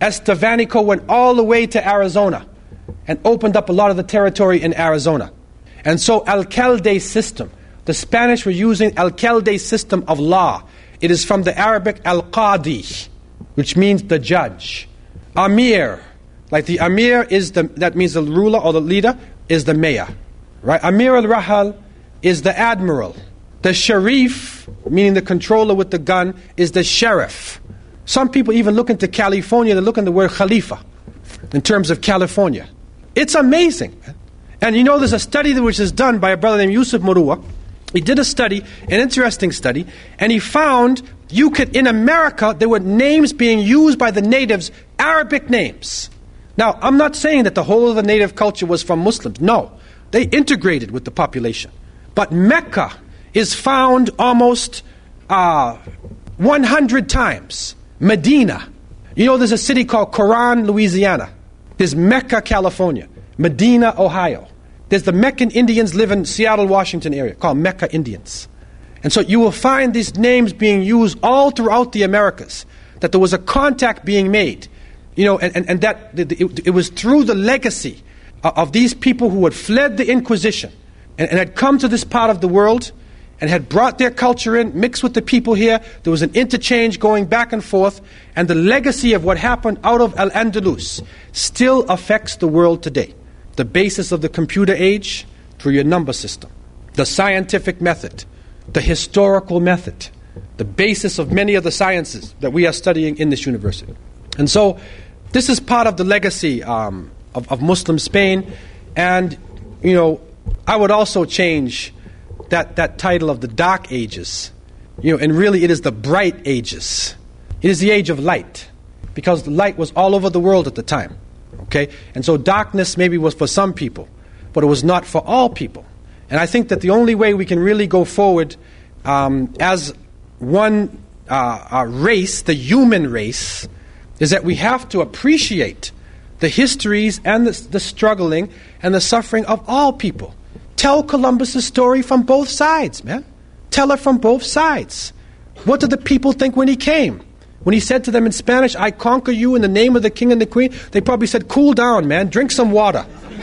went all the way to Arizona and opened up a lot of the territory in Arizona. And so Alcalde system, the Spanish were using Alcalde system of law. It is from the Arabic al-Qadi, which means the judge. Amir, like the Amir that means the ruler or the leader, is the mayor. Right? Amir al-Rahal is the admiral. The Sharif, meaning the controller with the gun, is the sheriff. Some people even look into California, they look into the word Khalifa in terms of California. It's amazing. And you know, there's a study which is done by a brother named Yusuf Murua. He did a study, an interesting study, and he found in America, there were names being used by the natives, Arabic names. Now, I'm not saying that the whole of the native culture was from Muslims. No, they integrated with the population. But Mecca is found almost 100 times. Medina. You know, there's a city called Coran, Louisiana. There's Mecca, California. Medina, Ohio. There's the Meccan Indians live in Seattle, Washington area, called Mecca Indians. And so you will find these names being used all throughout the Americas, that there was a contact being made. You know, and that it was through the legacy of these people who had fled the Inquisition and had come to this part of the world and had brought their culture in, mixed with the people here. There was an interchange going back and forth, and the legacy of what happened out of Al-Andalus still affects the world today. The basis of the computer age through your number system, the scientific method, the historical method, the basis of many of the sciences that we are studying in this university. And so this is part of the legacy of Muslim Spain. And, you know, I would also change that title of the Dark Ages. You know, and really it is the Bright Ages. It is the age of light, because the light was all over the world at the time. Okay? And so darkness maybe was for some people, but it was not for all people. And I think that the only way we can really go forward as one race, the human race, is that we have to appreciate the histories and the struggling and the suffering of all people. Tell Columbus' story from both sides, man. Tell it from both sides. What did the people think when he came? When he said to them in Spanish, "I conquer you in the name of the king and the queen," they probably said, "Cool down, man. Drink some water."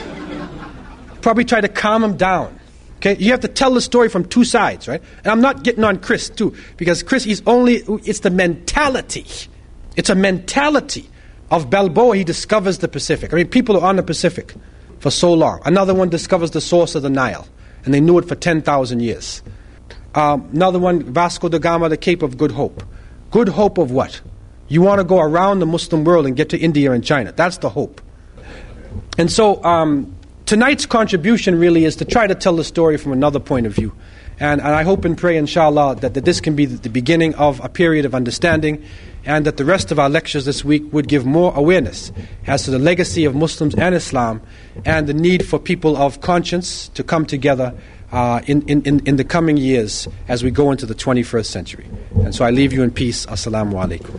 Probably try to calm him down. Okay, you have to tell the story from two sides, right? And I'm not getting on Chris too, because Chris, it's the mentality. It's a mentality of Balboa. He discovers the Pacific. I mean, people are on the Pacific for so long. Another one discovers the source of the Nile, and they knew it for 10,000 years. Another one, Vasco da Gama, the Cape of Good Hope. Good hope of what? You want to go around the Muslim world and get to India and China. That's the hope. And so tonight's contribution really is to try to tell the story from another point of view. And I hope and pray, inshallah, that this can be the beginning of a period of understanding, and that the rest of our lectures this week would give more awareness as to the legacy of Muslims and Islam, and the need for people of conscience to come together in the coming years as we go into the 21st century. And so I leave you in peace. Assalamu alaikum.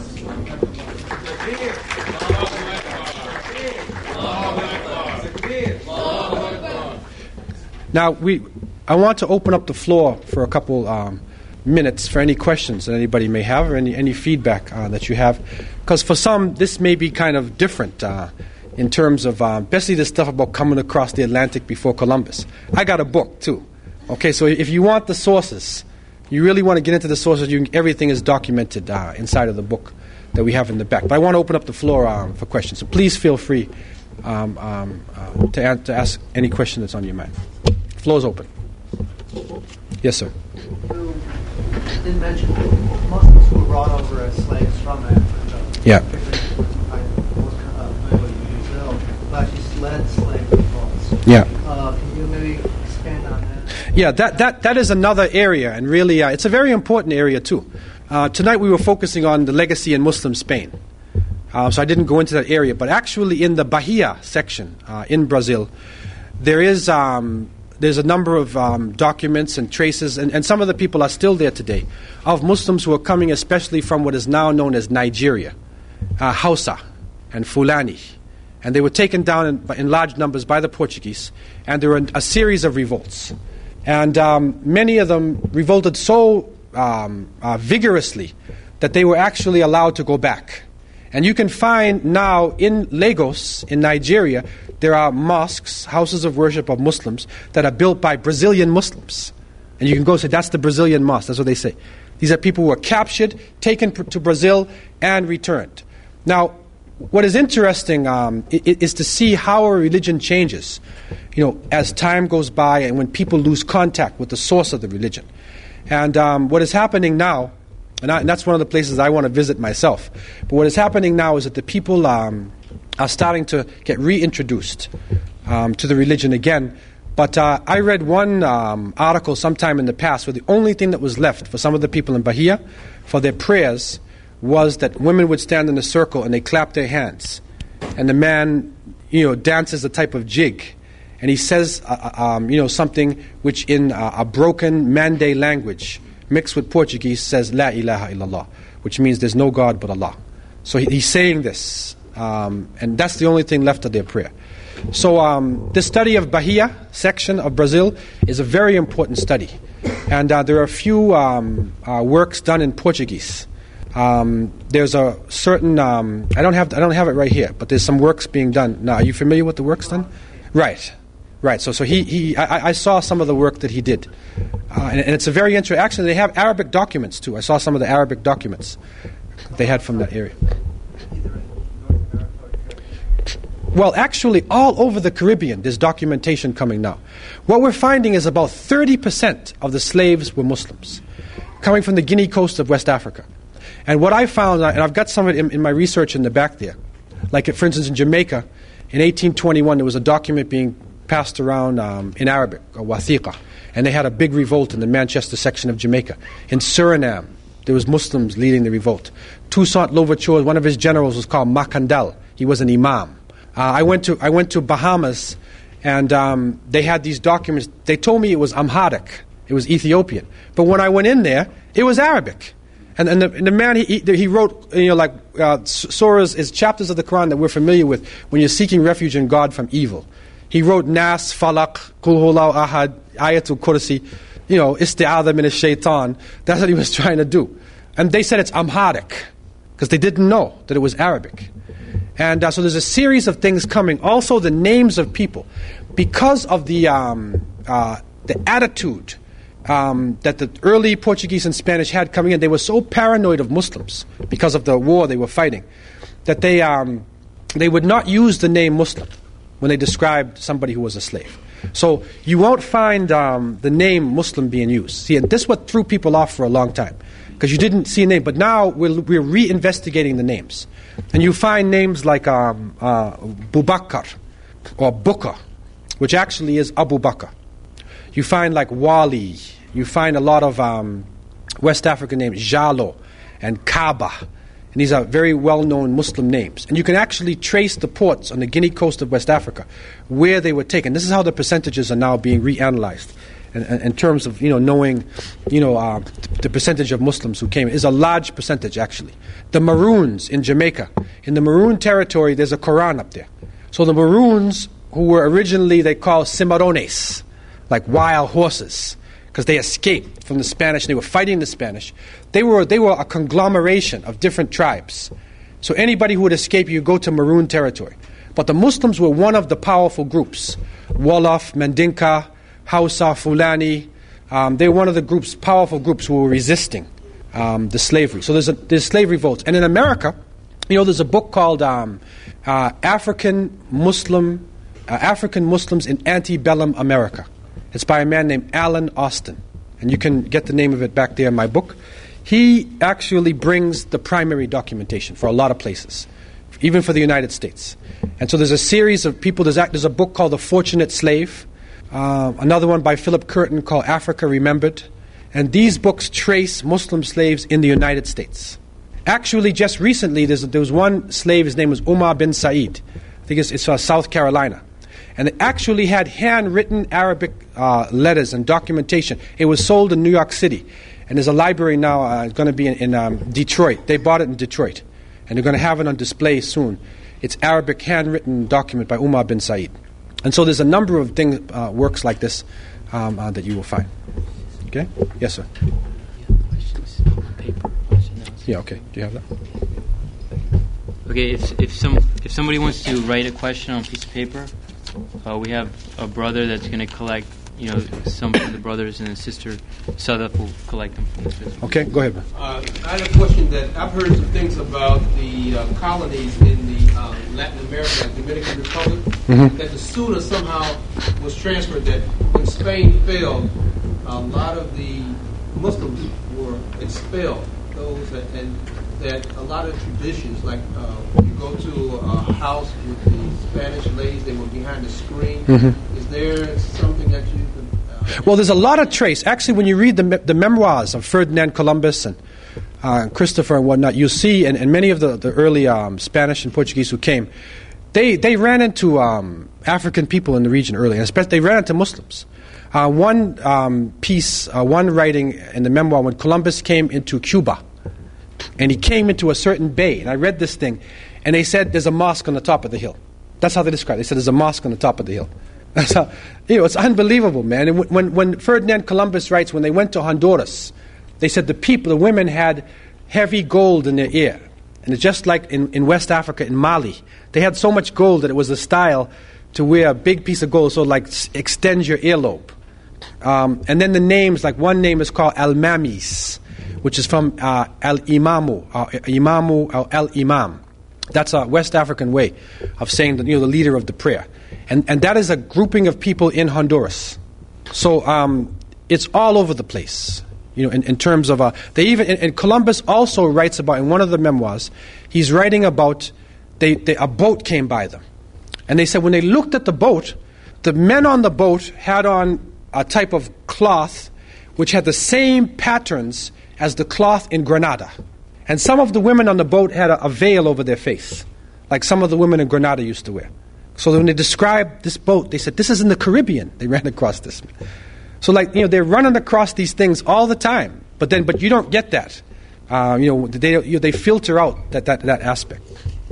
Now, I want to open up the floor for a couple minutes for any questions that anybody may have, or any feedback that you have. Because for some, this may be kind of different in terms of, especially the stuff about coming across the Atlantic before Columbus. I got a book, too. Okay, so if you want the sources, you really want to get into the sources, everything is documented inside of the book that we have in the back. But I want to open up the floor for questions. So please feel free to ask any question that's on your mind. Floor is open. Yes, sir. You did mention Muslims who were brought over as slaves from Africa. Yeah. Actually led slave revolts. Yeah. Can you maybe expand on that? Yeah, that is another area, and really it's a very important area too. Tonight we were focusing on the legacy in Muslim Spain. So I didn't go into that area, but actually in the Bahia section in Brazil, there's a number of documents and traces, and some of the people are still there today, of Muslims who are coming especially from what is now known as Nigeria, Hausa and Fulani. And they were taken down in large numbers by the Portuguese, and there were a series of revolts. And many of them revolted so vigorously that they were actually allowed to go back. And you can find now in Lagos, in Nigeria, there are mosques, houses of worship of Muslims, that are built by Brazilian Muslims. And you can go say, that's the Brazilian mosque. That's what they say. These are people who were captured, taken to Brazil, and returned. Now, what is interesting is to see how a religion changes, as time goes by and when people lose contact with the source of the religion. And what is happening now, and that's one of the places I want to visit myself, but what is happening now is that the people are starting to get reintroduced to the religion again. But I read one article sometime in the past where the only thing that was left for some of the people in Bahia for their prayers was that women would stand in a circle and they clap their hands. And the man, dances a type of jig. And he says, something which in a broken Mande language, mixed with Portuguese, says, La ilaha illallah, which means there's no God but Allah. So he's saying this. And that's the only thing left of their prayer. So the study of Bahia section of Brazil is a very important study. And there are a few works done in Portuguese. There's a certain I don't have it right here, but there's some works being done. Now, are you familiar with the works done? Right. So I saw some of the work that he did, and it's a very interesting. Actually, they have Arabic documents too. I saw some of the Arabic documents they had from that area. Well, actually, all over the Caribbean, there's documentation coming now. What we're finding is about 30% of the slaves were Muslims, coming from the Guinea coast of West Africa. And what I found, and I've got some of it in my research in the back there, like for instance in Jamaica, in 1821 there was a document being passed around in Arabic, a wathiqa, and they had a big revolt in the Manchester section of Jamaica. In Suriname, there was Muslims leading the revolt. Toussaint Louverture, one of his generals was called Macandal. He was an imam. I went to Bahamas, and they had these documents. They told me it was Amharic, it was Ethiopian, but when I went in there, it was Arabic. And the man, he wrote, surahs is chapters of the Quran that we're familiar with when you're seeking refuge in God from evil. He wrote Nas, Falaq, Qul Huwallahu Ahad, Ayatul Kursi, Isti'adha min ash-shaytan. That's what he was trying to do. And they said it's Amharic, because they didn't know that it was Arabic. And so there's a series of things coming. Also the names of people. Because of the attitude that the early Portuguese and Spanish had coming in, they were so paranoid of Muslims because of the war they were fighting, that they would not use the name Muslim when they described somebody who was a slave. So you won't find the name Muslim being used. See, and this is what threw people off for a long time, because you didn't see a name. But now we're reinvestigating the names. And you find names like Bubakar or Buka which actually is Abu Bakr. You find like Wali. You find a lot of West African names, Jalo and Kaaba. And these are very well-known Muslim names. And you can actually trace the ports on the Guinea coast of West Africa where they were taken. This is how the percentages are now being reanalyzed in terms of knowing the percentage of Muslims who came. It is a large percentage, actually. The Maroons in Jamaica. In the Maroon territory, there's a Quran up there. So the Maroons, who were originally, they call cimarrones, like wild horses, because they escaped from the Spanish. They were fighting the Spanish. They were a conglomeration of different tribes. So anybody who would escape, you go to Maroon territory. But the Muslims were one of the powerful groups. Wolof, Mandinka, Hausa, Fulani. They were one of the groups, powerful groups who were resisting the slavery. So there's slavery votes. And in America, there's a book called African Muslims in Antebellum America. It's by a man named Alan Austin. And you can get the name of it back there in my book. He actually brings the primary documentation for a lot of places, even for the United States. And so there's a series of people. There's a book called The Fortunate Slave, another one by Philip Curtin called Africa Remembered. And these books trace Muslim slaves in the United States. Actually, just recently, there was one slave, his name was Umar bin Said. I think it's South Carolina. And it actually had handwritten Arabic letters and documentation. It was sold in New York City. And there's a library now, it's going to be in Detroit. They bought it in Detroit. And they're going to have it on display soon. It's Arabic handwritten document by Umar bin Said. And so there's a number of works like this that you will find. Okay? Yes, sir. Questions? Paper. Yeah, okay. Do you have that? Okay, if somebody wants to write a question on a piece of paper, we have a brother that's going to collect, some of the brothers and a sister, Sadaf will collect them from this. Okay, go ahead, man. I had a question that I've heard some things about the colonies in the Latin America, like Dominican Republic, that the Suda somehow was transferred, that when Spain fell, a lot of the Muslims were expelled, and that a lot of traditions, like you go to a house with the Spanish ladies, they were behind the screen. Is there something that you could... Well, there's a lot of trace. Actually, when you read the memoirs of Ferdinand Columbus and Christopher and whatnot, you see, and many of the early Spanish and Portuguese who came, they ran into African people in the region early, and especially they ran into Muslims. One writing in the memoir, when Columbus came into Cuba, and he came into a certain bay, and I read this thing, and they said there's a mosque on the top of the hill. That's how they described it. They said there's a mosque on the top of the hill. That's how, it's unbelievable, man. And when Ferdinand Columbus writes, when they went to Honduras, they said the women had heavy gold in their ear. And it's just like in West Africa, in Mali, they had so much gold that it was a style to wear a big piece of gold, so like extend your earlobe. And then the names, like one name is called Al-Mamis, which is from Al-Imamu, Al-Imam. That's a West African way of saying the leader of the prayer. And that is a grouping of people in Honduras. So it's all over the place, in terms of... and Columbus also writes about, in one of the memoirs, he's writing about a boat came by them. And they said when they looked at the boat, the men on the boat had on a type of cloth which had the same patterns as the cloth in Grenada. And some of the women on the boat had a veil over their face, like some of the women in Grenada used to wear. So when they described this boat, they said, this is in the Caribbean. They ran across this. So they're running across these things all the time. But you don't get that. They filter out that aspect.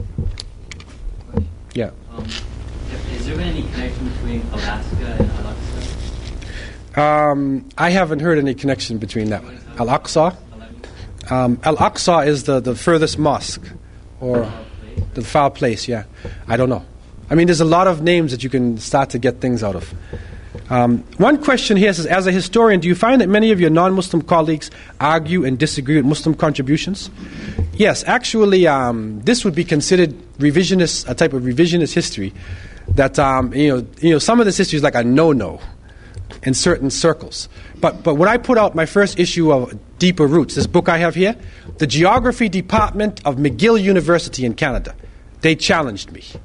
Yeah. Is there any connection between Alaska and Al-Aqsa? I haven't heard any connection between that. Al-Aqsa? Al-Aqsa is the furthest mosque, or the foul place, yeah. I don't know. I mean, there's a lot of names that you can start to get things out of. One question here says, as a historian, do you find that many of your non-Muslim colleagues argue and disagree with Muslim contributions? Yes, actually, this would be considered a type of revisionist history. That some of this history is like a no-no in certain circles. But when I put out my first issue of Deeper Roots, this book I have here, the Geography Department of McGill University in Canada, they challenged me.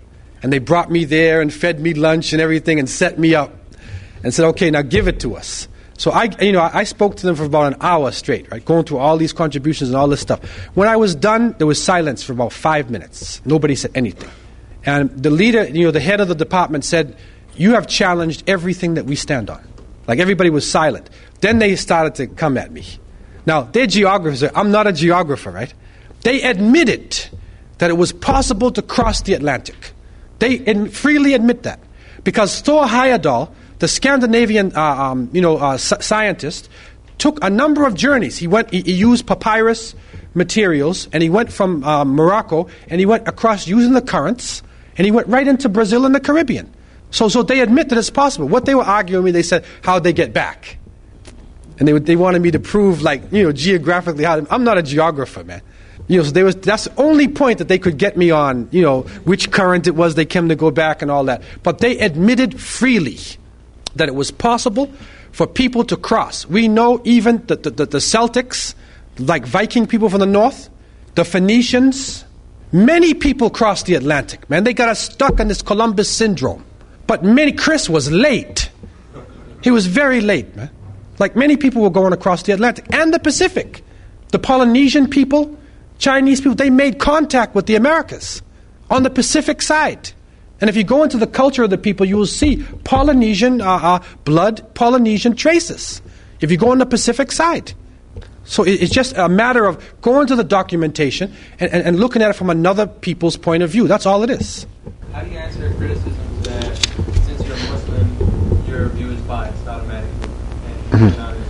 And they brought me there and fed me lunch and everything and set me up and said, okay, now give it to us. So I spoke to them for about an hour straight, right, going through all these contributions and all this stuff. When I was done, there was silence for about 5 minutes. Nobody said anything. And the leader, the head of the department said, you have challenged everything that we stand on. Like everybody was silent. Then they started to come at me. Now, they're geographers. I'm not a geographer, right? They admitted that it was possible to cross the Atlantic. They freely admit that. Because Thor Heyerdahl, the Scandinavian scientist, took a number of journeys. He used papyrus materials, and he went from Morocco, and he went across using the currents, and he went right into Brazil and the Caribbean. So they admit that it's possible. What they were arguing with me, they said, how'd they get back? And they wanted me to prove, geographically how. I'm not a geographer, man. So that's the only point that they could get me on, which current it was they came to go back and all that. But they admitted freely that it was possible for people to cross. We know even the Celtics, like Viking people from the north, the Phoenicians, many people crossed the Atlantic, man. They got us stuck in this Columbus syndrome. But Chris was late. He was very late, man. Like many people were going across the Atlantic and the Pacific. The Polynesian people, Chinese people, they made contact with the Americas on the Pacific side. And if you go into the culture of the people, you will see Polynesian blood, Polynesian traces. If you go on the Pacific side. So it's just a matter of going to the documentation and looking at it from another people's point of view. That's all it is. How do you answer criticisms that since you're a Muslim, your view is biased automatically? And you're not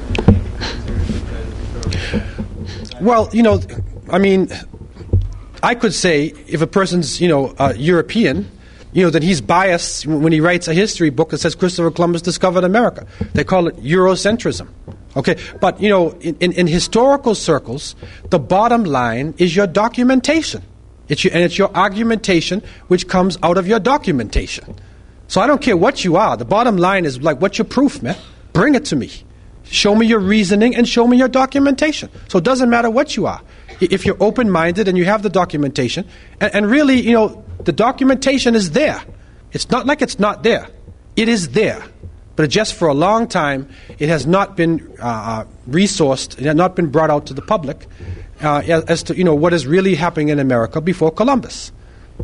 Well, I could say if a person's, European, that he's biased when he writes a history book that says Christopher Columbus discovered America. They call it Eurocentrism. Okay, but, in historical circles, the bottom line is your documentation. It's your argumentation which comes out of your documentation. So I don't care what you are. The bottom line is what's your proof, man? Bring it to me. Show me your reasoning and show me your documentation. So it doesn't matter what you are. If you're open-minded and you have the documentation, and really, the documentation is there. It's not like it's not there. It is there. But just for a long time, it has not been resourced, it has not been brought out to the public as to, what is really happening in America before Columbus.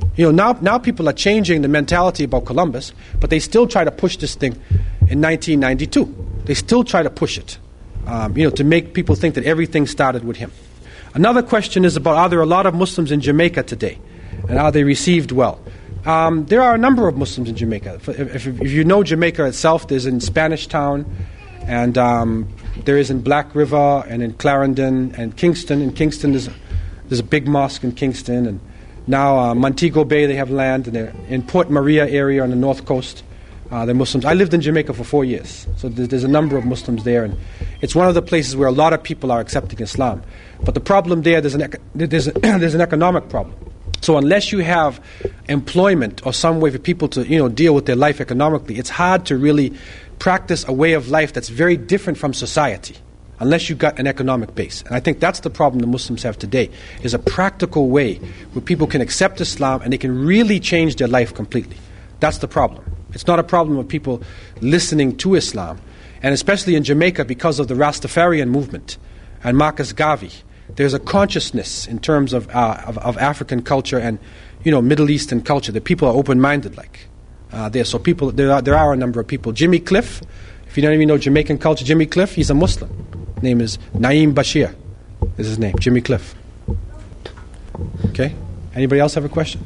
Now people are changing the mentality about Columbus, but they still try to push this thing in 1992. They still try to push it, to make people think that everything started with him. Another question is about, are there a lot of Muslims in Jamaica today? And are they received well? There are a number of Muslims in Jamaica. If you know Jamaica itself, there's in Spanish Town, and there is in Black River, and in Clarendon, and Kingston. In Kingston, there's a big mosque in Kingston, and now Montego Bay, they have land, and they're in Port Maria area on the north coast. They're Muslims. I lived in Jamaica for 4 years, so there's a number of Muslims there, and it's one of the places where a lot of people are accepting Islam. But the problem there, there's an economic problem. So unless you have employment or some way for people to deal with their life economically, it's hard to really practice a way of life that's very different from society, unless you've got an economic base. And I think that's the problem the Muslims have today, is a practical way where people can accept Islam and they can really change their life completely. That's the problem. It's not a problem of people listening to Islam. And especially in Jamaica, because of the Rastafarian movement and Marcus Garvey, there's a consciousness in terms of African culture and Middle Eastern culture that people are open-minded there. So there are a number of people. Jimmy Cliff, if you don't even know Jamaican culture, Jimmy Cliff, he's a Muslim. His name is Naeem Bashir. Is his name, Jimmy Cliff. Okay. Anybody else have a question?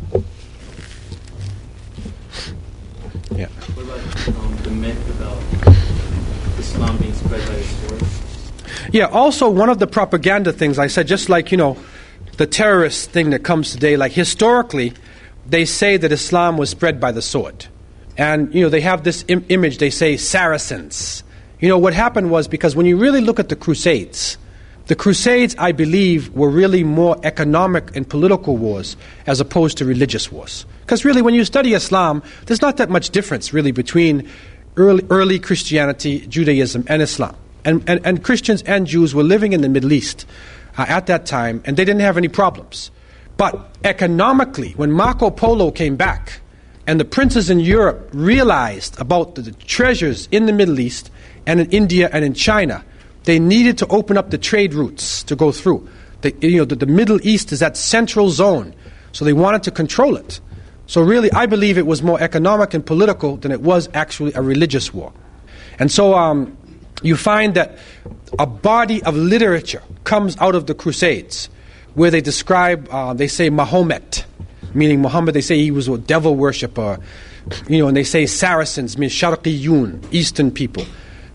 Yeah. What about the myth about Islam being spread by the sword? Yeah, also one of the propaganda things I said, just like, the terrorist thing that comes today, like historically, they say that Islam was spread by the sword. And, they have this image, they say Saracens. What happened was, because when you really look at the Crusades, I believe, were really more economic and political wars as opposed to religious wars. Because really, when you study Islam, there's not that much difference really between early Christianity, Judaism, and Islam. And Christians and Jews were living in the Middle East at that time, and they didn't have any problems. But economically, when Marco Polo came back, and the princes in Europe realized about the treasures in the Middle East and in India and in China, they needed to open up the trade routes to go through. The Middle East is that central zone, so they wanted to control it. So really, I believe it was more economic and political than it was actually a religious war. And so you find that a body of literature comes out of the Crusades, where they describe, they say Mahomet, meaning Muhammad, they say he was a devil worshipper, and they say Saracens, means Sharqiyun, Eastern people,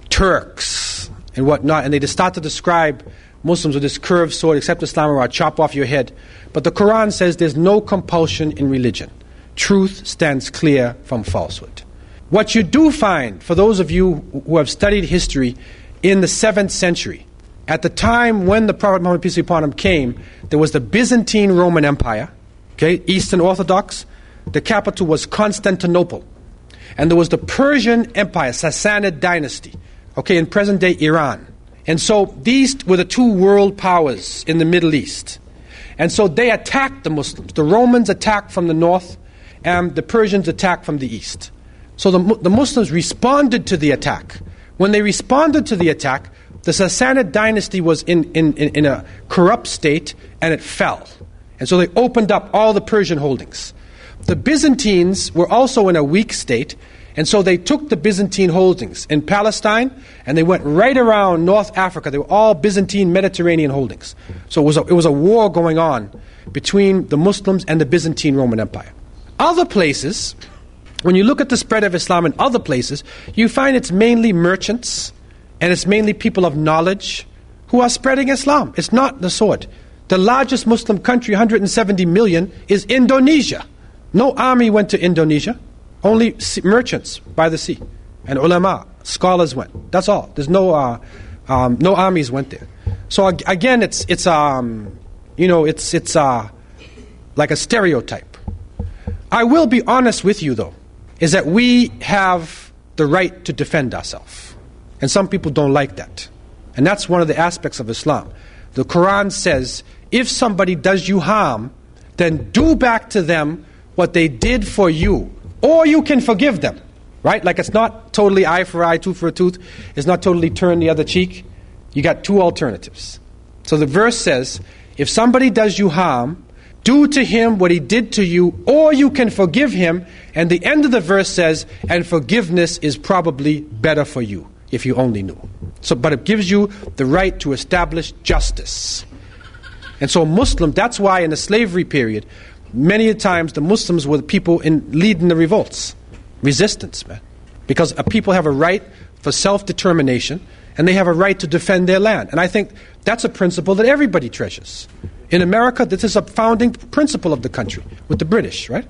Turks, and whatnot, and they just start to describe Muslims with this curved sword, accept Islam or I'll chop off your head. But the Quran says there's no compulsion in religion. Truth stands clear from falsehood. What you do find, for those of you who have studied history, in the 7th century, at the time when the Prophet Muhammad, peace be upon him, came, there was the Byzantine Roman Empire, Eastern Orthodox. The capital was Constantinople. And there was the Persian Empire, Sassanid dynasty, in present-day Iran. And so these were the two world powers in the Middle East. And so they attacked the Muslims. The Romans attacked from the north, and the Persians attacked from the east. So the Muslims responded to the attack. When they responded to the attack, the Sassanid dynasty was in a corrupt state, and it fell. And so they opened up all the Persian holdings. The Byzantines were also in a weak state, and so they took the Byzantine holdings in Palestine, and they went right around North Africa. They were all Byzantine Mediterranean holdings. So it was a war going on between the Muslims and the Byzantine Roman Empire. Other places, when you look at the spread of Islam in other places, you find it's mainly merchants, and it's mainly people of knowledge who are spreading Islam. It's not the sword. The largest Muslim country, 170 million, is Indonesia. No army went to Indonesia. Only merchants by the sea, and ulama, scholars went. That's all. There's no armies went there. So again, it's like a stereotype. I will be honest with you, though, is that we have the right to defend ourselves, and some people don't like that, and that's one of the aspects of Islam. The Quran says, if somebody does you harm, then do back to them what they did for you. Or you can forgive them, right? Like it's not totally eye for eye, tooth for a tooth. It's not totally turn the other cheek. You got two alternatives. So the verse says, if somebody does you harm, do to him what he did to you, or you can forgive him. And the end of the verse says, and forgiveness is probably better for you, if you only knew. But it gives you the right to establish justice. And so that's why in the slavery period, many times the Muslims were the people leading the revolts, resistance, man. Because people have a right for self-determination, and they have a right to defend their land. And I think that's a principle that everybody treasures. In America, this is a founding principle of the country, with the British, right?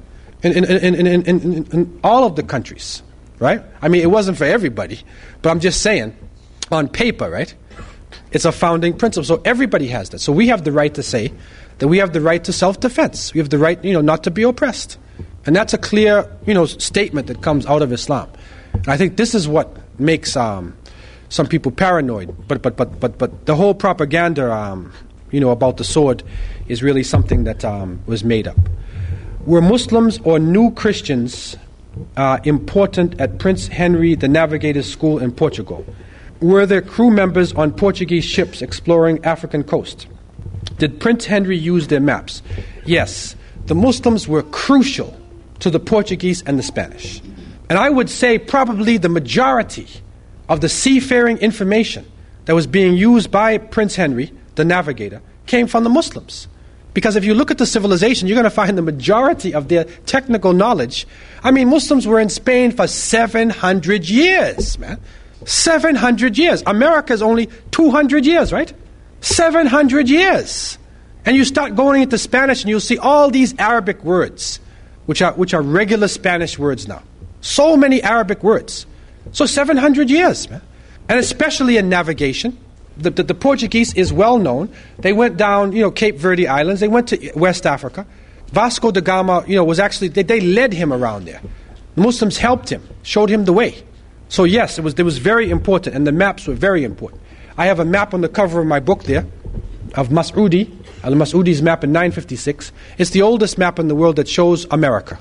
In all of the countries, right? I mean, it wasn't for everybody, but I'm just saying, on paper, right? It's a founding principle. So everybody has that. So we have the right to say that we have the right to self-defense. We have the right, not to be oppressed. And that's a clear, statement that comes out of Islam. And I think this is what makes some people paranoid. But the whole propaganda, about the sword is really something that was made up. Were Muslims or new Christians important at Prince Henry the Navigator's School in Portugal? Were there crew members on Portuguese ships exploring African coast? Did Prince Henry use their maps? Yes. The Muslims were crucial to the Portuguese and the Spanish. And I would say probably the majority of the seafaring information that was being used by Prince Henry, the navigator, came from the Muslims. Because if you look at the civilization, you're going to find the majority of their technical knowledge. I mean, Muslims were in Spain for 700 years, man. 700 years. America is only 200 years, right? 700 years. And you start going into Spanish and you'll see all these Arabic words, which are regular Spanish words now. So many Arabic words. So 700 years, man. And especially in navigation. The Portuguese is well known. They went down, Cape Verde Islands. They went to West Africa. Vasco da Gama, was actually, they led him around there. The Muslims helped him, showed him the way. So yes, it was very important, and the maps were very important. I have a map on the cover of my book there, of Mas'udi, Al-Mas'udi's map in 956. It's the oldest map in the world that shows America.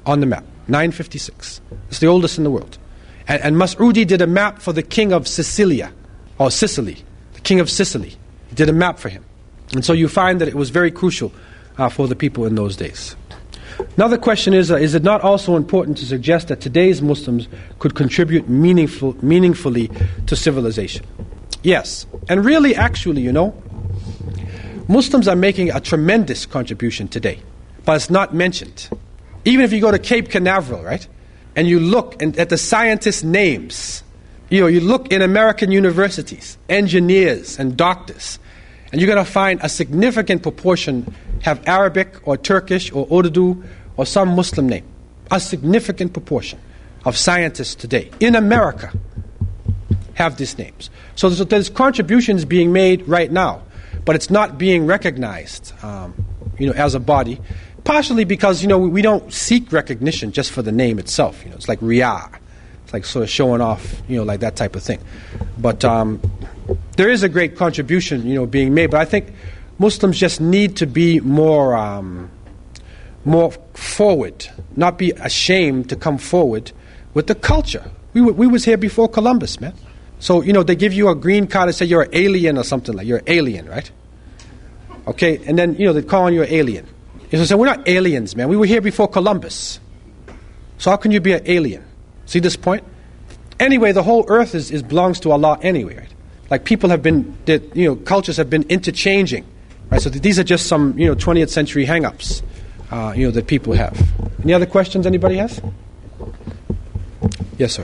on the map. 956. It's the oldest in the world. And Mas'udi did a map for the king of Sicilia, or Sicily, the king of Sicily. He did a map for him. And so you find that it was very crucial for the people in those days. Another question is it not also important to suggest that today's Muslims could contribute meaningfully to civilization? Yes. And really, actually, Muslims are making a tremendous contribution today, but it's not mentioned. Even if you go to Cape Canaveral, right, and you look at the scientists' names, you look in American universities, engineers and doctors, and you're going to find a significant proportion have Arabic or Turkish or Urdu or some Muslim name. A significant proportion of scientists today in America have these names. So there's contributions being made right now, but it's not being recognized, as a body. Partially because, we don't seek recognition just for the name itself. It's like riyah. It's like sort of showing off, like that type of thing. But there is a great contribution, being made. But I think Muslims just need to be more forward, not be ashamed to come forward with the culture. We was here before Columbus, man. So, they give you a green card and say you're an alien or something like you're an alien, right? Okay, and then, they're calling you an alien. You say, we're not aliens, man. We were here before Columbus. So how can you be an alien? See this point? Anyway, the whole earth belongs to Allah anyway, right? Like people have been, cultures have been interchanging, right? So these are just some, 20th century hang-ups, that people have. Any other questions anybody has? Yes, sir.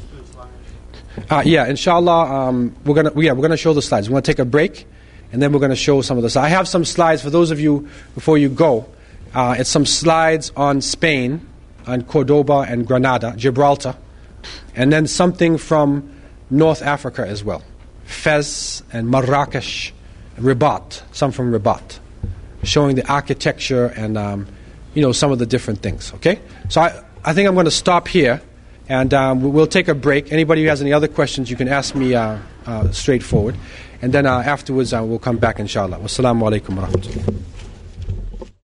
Inshallah, we're gonna show the slides. We're gonna take a break, and then we're going to show some of the slides. I have some slides for those of you before you go. It's some slides on Spain, on Cordoba and Granada, Gibraltar, and then something from North Africa as well. Fez and Marrakesh, Rabat, some from Rabat, showing the architecture and some of the different things. Okay, so I think I'm going to stop here, and we'll take a break. Anybody who has any other questions, you can ask me straightforward. And then afterwards, we'll come back, inshallah. Wassalamu alaikum wa rahmatullah.